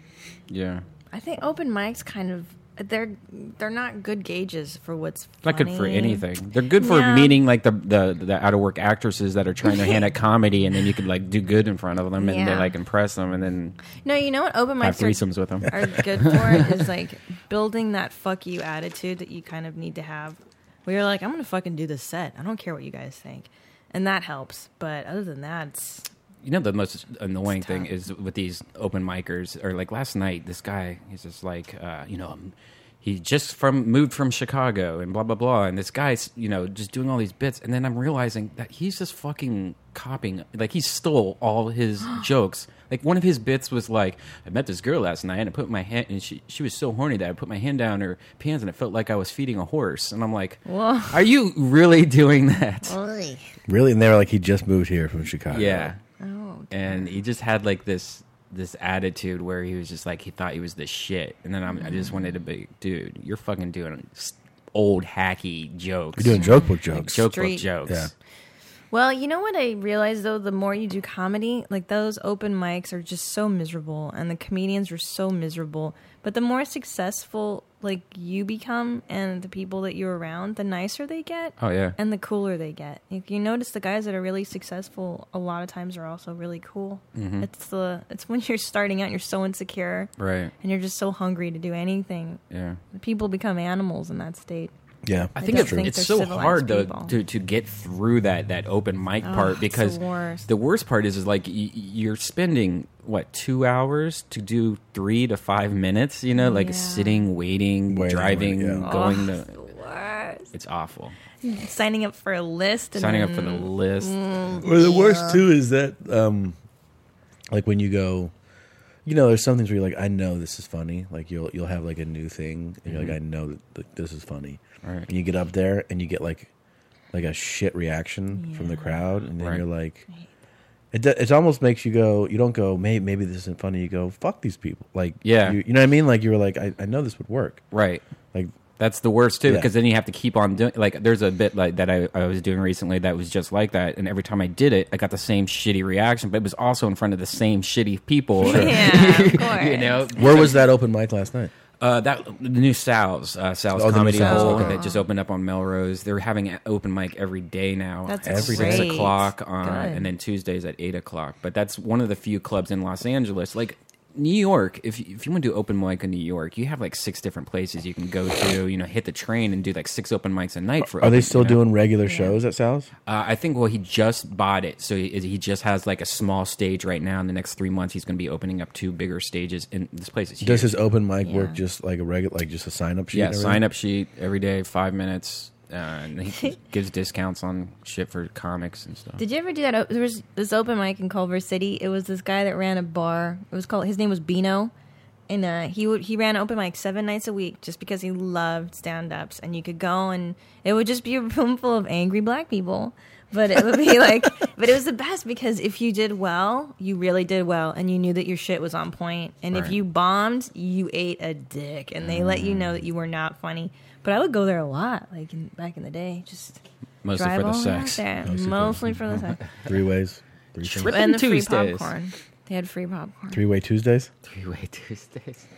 Yeah. I think open mics kind of they're they're not good gauges for what's Not good for funny. anything. They're good for Yeah. meeting like the, the the out of work actresses that are trying their hand at comedy, and then you could like do good in front of them, and they Yeah. like impress them, and then No, you know what open have mics are, threesomes with them. are good for is like building that fuck you attitude that you kind of need to have. Where you're like, I'm gonna fucking do this set. I don't care what you guys think, and that helps. But other than that, it's You know, the most annoying It's thing tough. is with these open micers, or like last night, this guy, he's just like, uh, you know, um, he just from moved from Chicago and blah, blah, blah. And this guy's, you know, just doing all these bits. And then I'm realizing that he's just fucking copying, like he stole all his jokes. Like one of his bits was like, I met this girl last night and I put my hand, and she, she was so horny that I put my hand down her pants and it felt like I was feeding a horse. And I'm like, Whoa. are you really doing that? Really, and they were like, he just moved here from Chicago. Yeah. oh, And he just had like this this attitude where he was just like he thought he was the shit, and then I'm, I just wanted to be, dude, you're fucking doing s- old hacky jokes, You're doing joke book like jokes. joke book Street. jokes. Yeah. Well, you know what I realized though, the more you do comedy, like those open mics are just so miserable and the comedians are so miserable. But the more successful like you become and the people that you're around, the nicer they get Oh yeah, and the cooler they get. If you notice the guys that are really successful a lot of times are also really cool. Mhm. It's the it's when you're starting out and you're so insecure right. and you're just so hungry to do anything. Yeah, People become animals in that state. Yeah. I They think don't it's, think it's they're so civilized hard though people. to to get through that that open mic Oh, part it's because the worst. the worst part is is like y- you're spending what two hours to do three to five minutes, you know, like Yeah. sitting, waiting, Waiting, driving, waiting, yeah. going Oh, to. the worst. It's awful. Signing up for a list. And Signing up then, for the list. Or the worst too is that, um, like when you go, you know, there's some things where you're like, I know this is funny. Like you'll you'll have like a new thing, and you're like, I know that that this is funny. Right. And you get up there and you get like like a shit reaction from the Yeah. crowd, and then Right. you're like, it do- it almost makes you go. You don't go, maybe maybe this isn't funny. You go, fuck these people. Like Yeah. you, you know what I mean? Like you were like, I, I know this would work. Right. Like That's the worst too, Yeah. because then you have to keep on doing. Like, there's a bit like that I, I was doing recently that was just like that, and every time I did it, I got the same shitty reaction, but it was also in front of the same shitty people. Yeah, of course. You know, where was that open mic last night? uh, that the new Sal's, uh, Sal's Oh, the new Comedy Sal's, Hole okay. that just opened up on Melrose. They're having an open mic every day now. That's at Every six great. o'clock, uh, Good. and then Tuesdays at eight o'clock. But that's one of the few clubs in Los Angeles, like. New York, if you, if you want to do open mic in New York, you have like six different places you can go to. You know, hit the train and do like six open mics a night. For Are they open, still you know? doing regular shows at Sal's? Uh, I think. Well, he just bought it, so he, he just has like a small stage right now. In the next three months, he's going to be opening up two bigger stages. In this place is huge. Does his open mic work Yeah. just like a regular, like just a sign up sheet? yeah and everything? sign up sheet every day, five minutes, uh, and he gives discounts on shit for comics and stuff. Did you ever do that? o- There was this open mic in Culver City. It was this guy that ran a bar. It was called. His name was Bino, and uh, he would he ran open mic seven nights a week just because he loved stand ups. And you could go, and it would just be a room full of angry black people. But it would be like, but it was the best because if you did well, you really did well, and you knew that your shit was on point. And if Right. you bombed, you ate a dick, and they let you know that you were not funny. But I would go there a lot, like in, back in the day, just Mostly drive for the all sex. out there, Mostly mostly, for- for the sex. Three ways, three, things. Trip- And the free Tuesdays. popcorn. They had free popcorn. three way Tuesdays. Three way Tuesdays.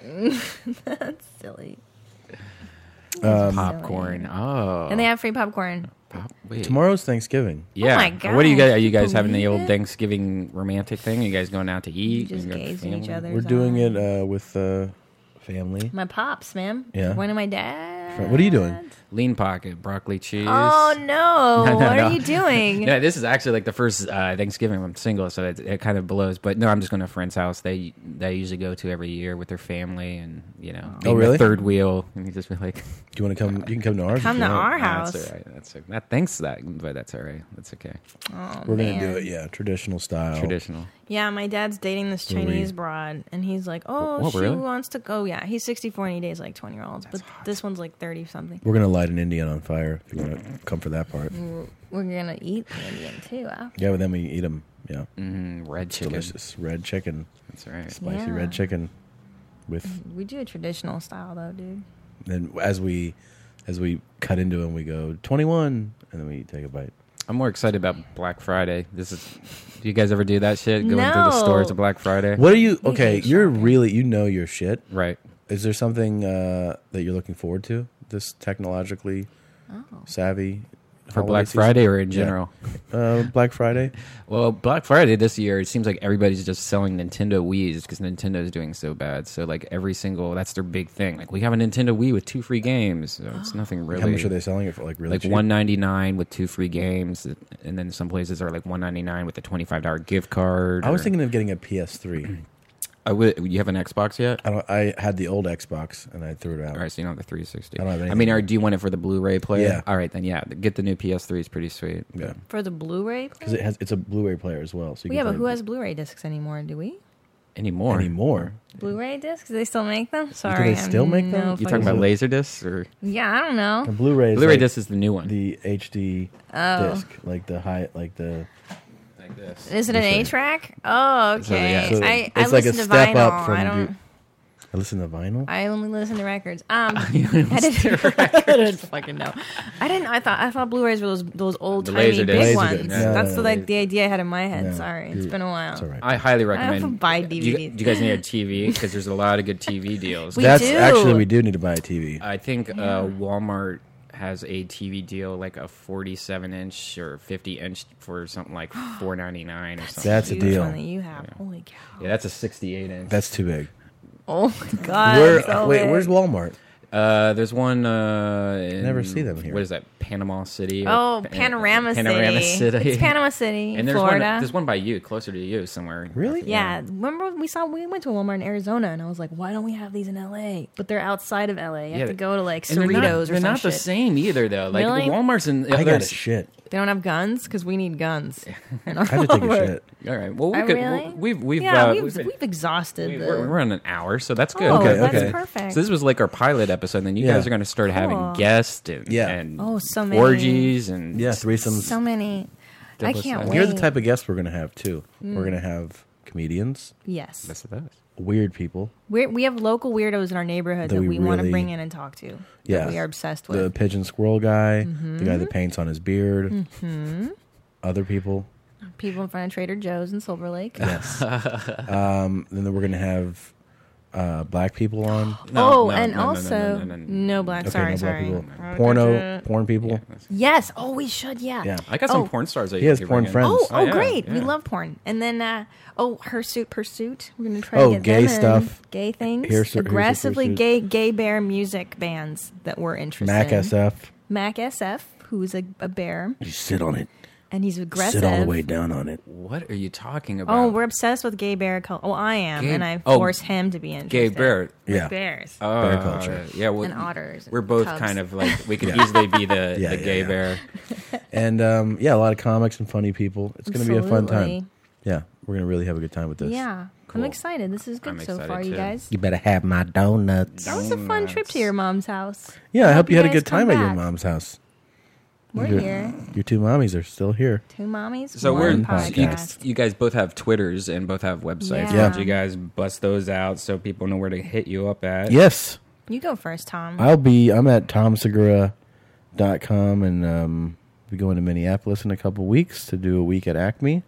That's silly. Um, Popcorn. Oh, And they have free popcorn. Pop- wait. Tomorrow's Thanksgiving. Yeah. my God, What do you guys? Are can you you guys having the believe old it? Thanksgiving romantic thing? Are you guys going out to eat? Just You got gazing each family? other. We're doing it uh, with uh, family. My pops, man. Yeah. One of my dads. What are you doing? Lean pocket, broccoli cheese. Oh no! No, no, what no. are you doing? Yeah, this is actually like the first uh, Thanksgiving I'm single, so it, it kind of blows. But no, I'm just going to a friend's house. They they usually go to every year with their family, and you know, Oh, being the really? third wheel, and you just be like, Do you want to come? You can come to ours. Come if you to want. our house. That's all right. That's all, that thanks to that, but that's all right. That's okay. Oh, We're man. gonna do it. Yeah, traditional style. Traditional. Yeah, my dad's dating this Where we- Chinese broad, and he's like, "Oh, What, she really? wants to go." Yeah, he's sixty-four and he dates like twenty-year-olds, but this one's like thirty something. We're gonna light an Indian on fire. If you want to come for that part. We're, we're gonna eat the Indian too. Huh? Yeah, but then we eat them. Yeah, Mm, red it's chicken. delicious. Red chicken, That's right. spicy Yeah. red chicken. with. We do a traditional style though, dude. And as we as we cut into them, we go twenty-one, and then we take a bite. I'm more excited about Black Friday. This is. Do you guys ever do that shit? Going No. through the stores of Black Friday? What are you? We Okay, hate you're shopping. really you know your shit. Right. Is there something uh, that you're looking forward to? This technologically Oh. savvy For holiday Black season? Friday or in Yeah. general? Uh, Black Friday. Well, Black Friday this year, it seems like everybody's just selling Nintendo Wii's because Nintendo is doing so bad. So, like, every single, that's their big thing. Like, we have a Nintendo Wii with two free games. So it's nothing really. How much are they selling it for? Like really Like cheap? one ninety-nine with two free games, and then some places are like one ninety-nine with a twenty-five dollar gift card. I was or- thinking of getting a P S three. I would, you have an Xbox yet? I don't. I had the old Xbox and I threw it out. All right, so you don't have the three sixty. I don't have I anything. mean, are, do you want it for the Blu-ray player? Yeah. All right, then yeah, get the new P S three. It's pretty sweet. Yeah, For the Blu-ray because it player? has it's a Blu-ray player as well. So you Well, yeah, can but play who has Blu-ray discs anymore? Do we? Anymore? anymore? Blu-ray discs? Do they still make them? Sorry, they still I'm make no them? You fucking- talking about Laserdiscs or Yeah, I don't know. A Blu-ray. Is Blu-ray like disc is the new one? the H D Oh. disc, like the high, like the. Like this. Is it an This way. A track? Oh, okay. yeah, So I, I it's like a listen to step vinyl. up from I don't. the- I listen to vinyl. I only listen to records. Um, I didn't, I didn't fucking know. I didn't. I thought I thought Blu-rays were those those old The tiny Laserdisc. big Laserdisc. ones. No, no, That's no, the, like no. the idea I had in my head. No, Sorry, it's you- been a while. It's all right. I highly I have recommend. to buy Do D V you, Ds. do you guys need a T V? Because there's a lot of good T V deals. We That's do. actually we do need to buy a T V. I think uh, Walmart has a T V deal, like a forty-seven inch or fifty inch for something like four ninety-nine or something. That's a Huge deal. one that you have. Holy cow! Yeah, that's a sixty-eight inch. That's too big. Oh my god! Where, so wait, big. where's Walmart? Uh, there's one. Uh, in, Never see them here. What is that? Panama City. or Oh, Pa- Panorama, Panorama City. City. It's Panama City, And there's Florida. one. There's one by you, closer to you, somewhere. Really? Yeah, remember when we saw we went to a Walmart in Arizona, and I was like, "Why don't we have these in L A?" But they're outside of L A. You have Yeah. to go to like And they're Cerritos not, or they're some not the shit. same either, though. Like Really? the Walmart's and I got a others. shit. They don't have guns because we need guns. in our I have to take a Walmart. shit. All right. Well, we Oh, could. really? We've we've yeah, uh, we've, we've, we've, exhausted we- the. we're, we're on an hour, so that's good. Oh, Okay, that's okay. perfect. So this was like our pilot episode. And then you Yeah. guys are going to start Cool. having guests and, Yeah. and Oh, so many. orgies and Yeah, threesomes. so many. I Double can't sided. wait. Here's the type of guests we're gonna have too. We're gonna have comedians, Yes, That's the best. weird people, We're, we have local weirdos in our neighborhood That that, we we, want to really- bring in and talk to. that Yeah. we are obsessed the with. pigeon squirrel guy, Mm-hmm. the guy that paints on his beard, other people. People in front of Trader Joe's in Silver Lake. Yes. um, then we're gonna have uh, black people on. No, oh, no, and no, no, no, also no, no, no, no. black. Okay, sorry, no black sorry. people. I Porno, gotcha. porn people. Yeah, that's- Yes. Oh, we should. Yeah. Yeah. I got some Oh. porn stars. That He you has could porn bring in. friends. Oh, oh, yeah, great. We yeah. love porn. And then, uh, oh, Hirsute Pursuit. We're going to try Oh, to get gay them in. stuff. Gay things. Here's- here's Aggressively Pursuit. gay gay bear music bands that we're interested Mac in. S F. Mac S F, who's a, a bear. You sit on it. And he's aggressive. Sit all the way down on it. What are you talking about? Oh, we're obsessed with gay bear culture. Well, I am. Gay- and I oh, force him to be interested. gay bear. With Yeah. bears. Uh, Bear culture. Yeah, well, And otters and We're both cubs. kind of like we could Yeah. easily be the, Yeah, the yeah, gay yeah. bear. And um, yeah, a lot of comics and funny people. It's gonna be a fun Absolutely. time. Yeah, we're gonna really have a good time with this. Yeah. Cool. I'm excited. This is good I'm so excited far, you too. guys. You better have my donuts. That was a fun trip to your mom's house. Yeah, I hope you had a guys good time come at your back. mom's house. We're your, here. Your two mommies are still here. Two mommies, So one we're One podcast. you, you guys both have Twitters and both have websites. Yeah. Why don't you guys bust those out so people know where to hit you up at? Yes, You go first, Tom. I'll be. I'm at tom segura dot com, and um, we go into Minneapolis in a couple weeks to do a week at Acme,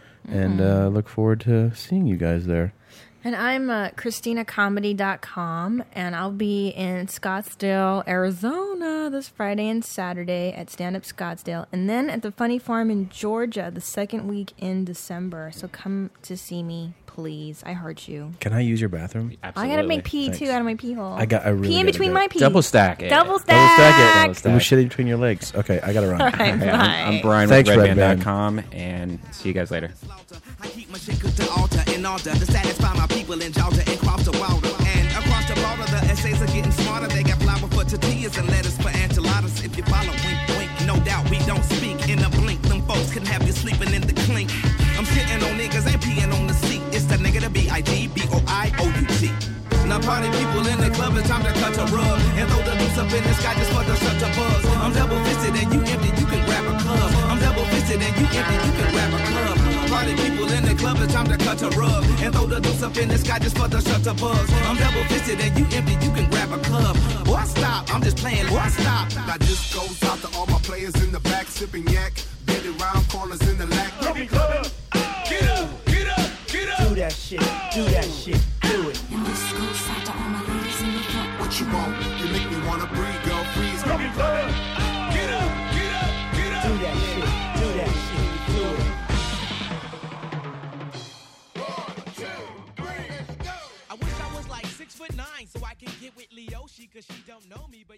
and Mm-hmm. uh, look forward to seeing you guys there. And I'm uh, christina comedy dot com, and I'll be in Scottsdale, Arizona this Friday and Saturday at Stand Up Scottsdale. And then at the Funny Farm in Georgia the second week in December. So come to see me, please. I heart you. Can I use your bathroom? Absolutely. I gotta make pee, Thanks. too, out of my pee hole. I got- I really Pee in gotta between go. my pee. Double stack it. Double Double stack stack. Double It stack. was shitty between your legs. Okay, I gotta run. All right, Hey, bye. I'm, I'm Brian Thanks, with Red redband Band. dot com, and see you guys later. I keep my shit cooked to altar in order to satisfy my people in Georgia and cross the water. And across the border, the essays are getting smarter. They got flour for tortillas and lettuce for enchiladas. If you follow, wink, wink, no doubt we don't speak in a blink. Them folks can have you sleeping in the clink. I'm shitting on niggas and peeing on the seat. It's the nigga, the B I G B O I O U T. Now party people in the club, it's time to cut a rug and throw the loose up in the sky just for the such a buzz. I'm double fisted and you empty, you can grab a club. I'm double fisted and you empty, you can grab a club. Party people in the club, it's time to cut a rug and throw the deuce up in the sky just for the shutter bugs. I'm double fisted and you empty, you can grab a club. Boy, stop, I'm just playing, boy, stop. Now this goes out to all my players in the back, sipping yak, bending round corners in the lack. Get up, get up, get up. Do that shit, do that shit, do it. And this goes out to all my ladies in the front. What you want? You make me wanna breathe, girl, freeze. Get up, get up, get up. Do that shit, do that shit, do it. I wish I was like six foot nine so I can get with Leoshi, cause she don't know me.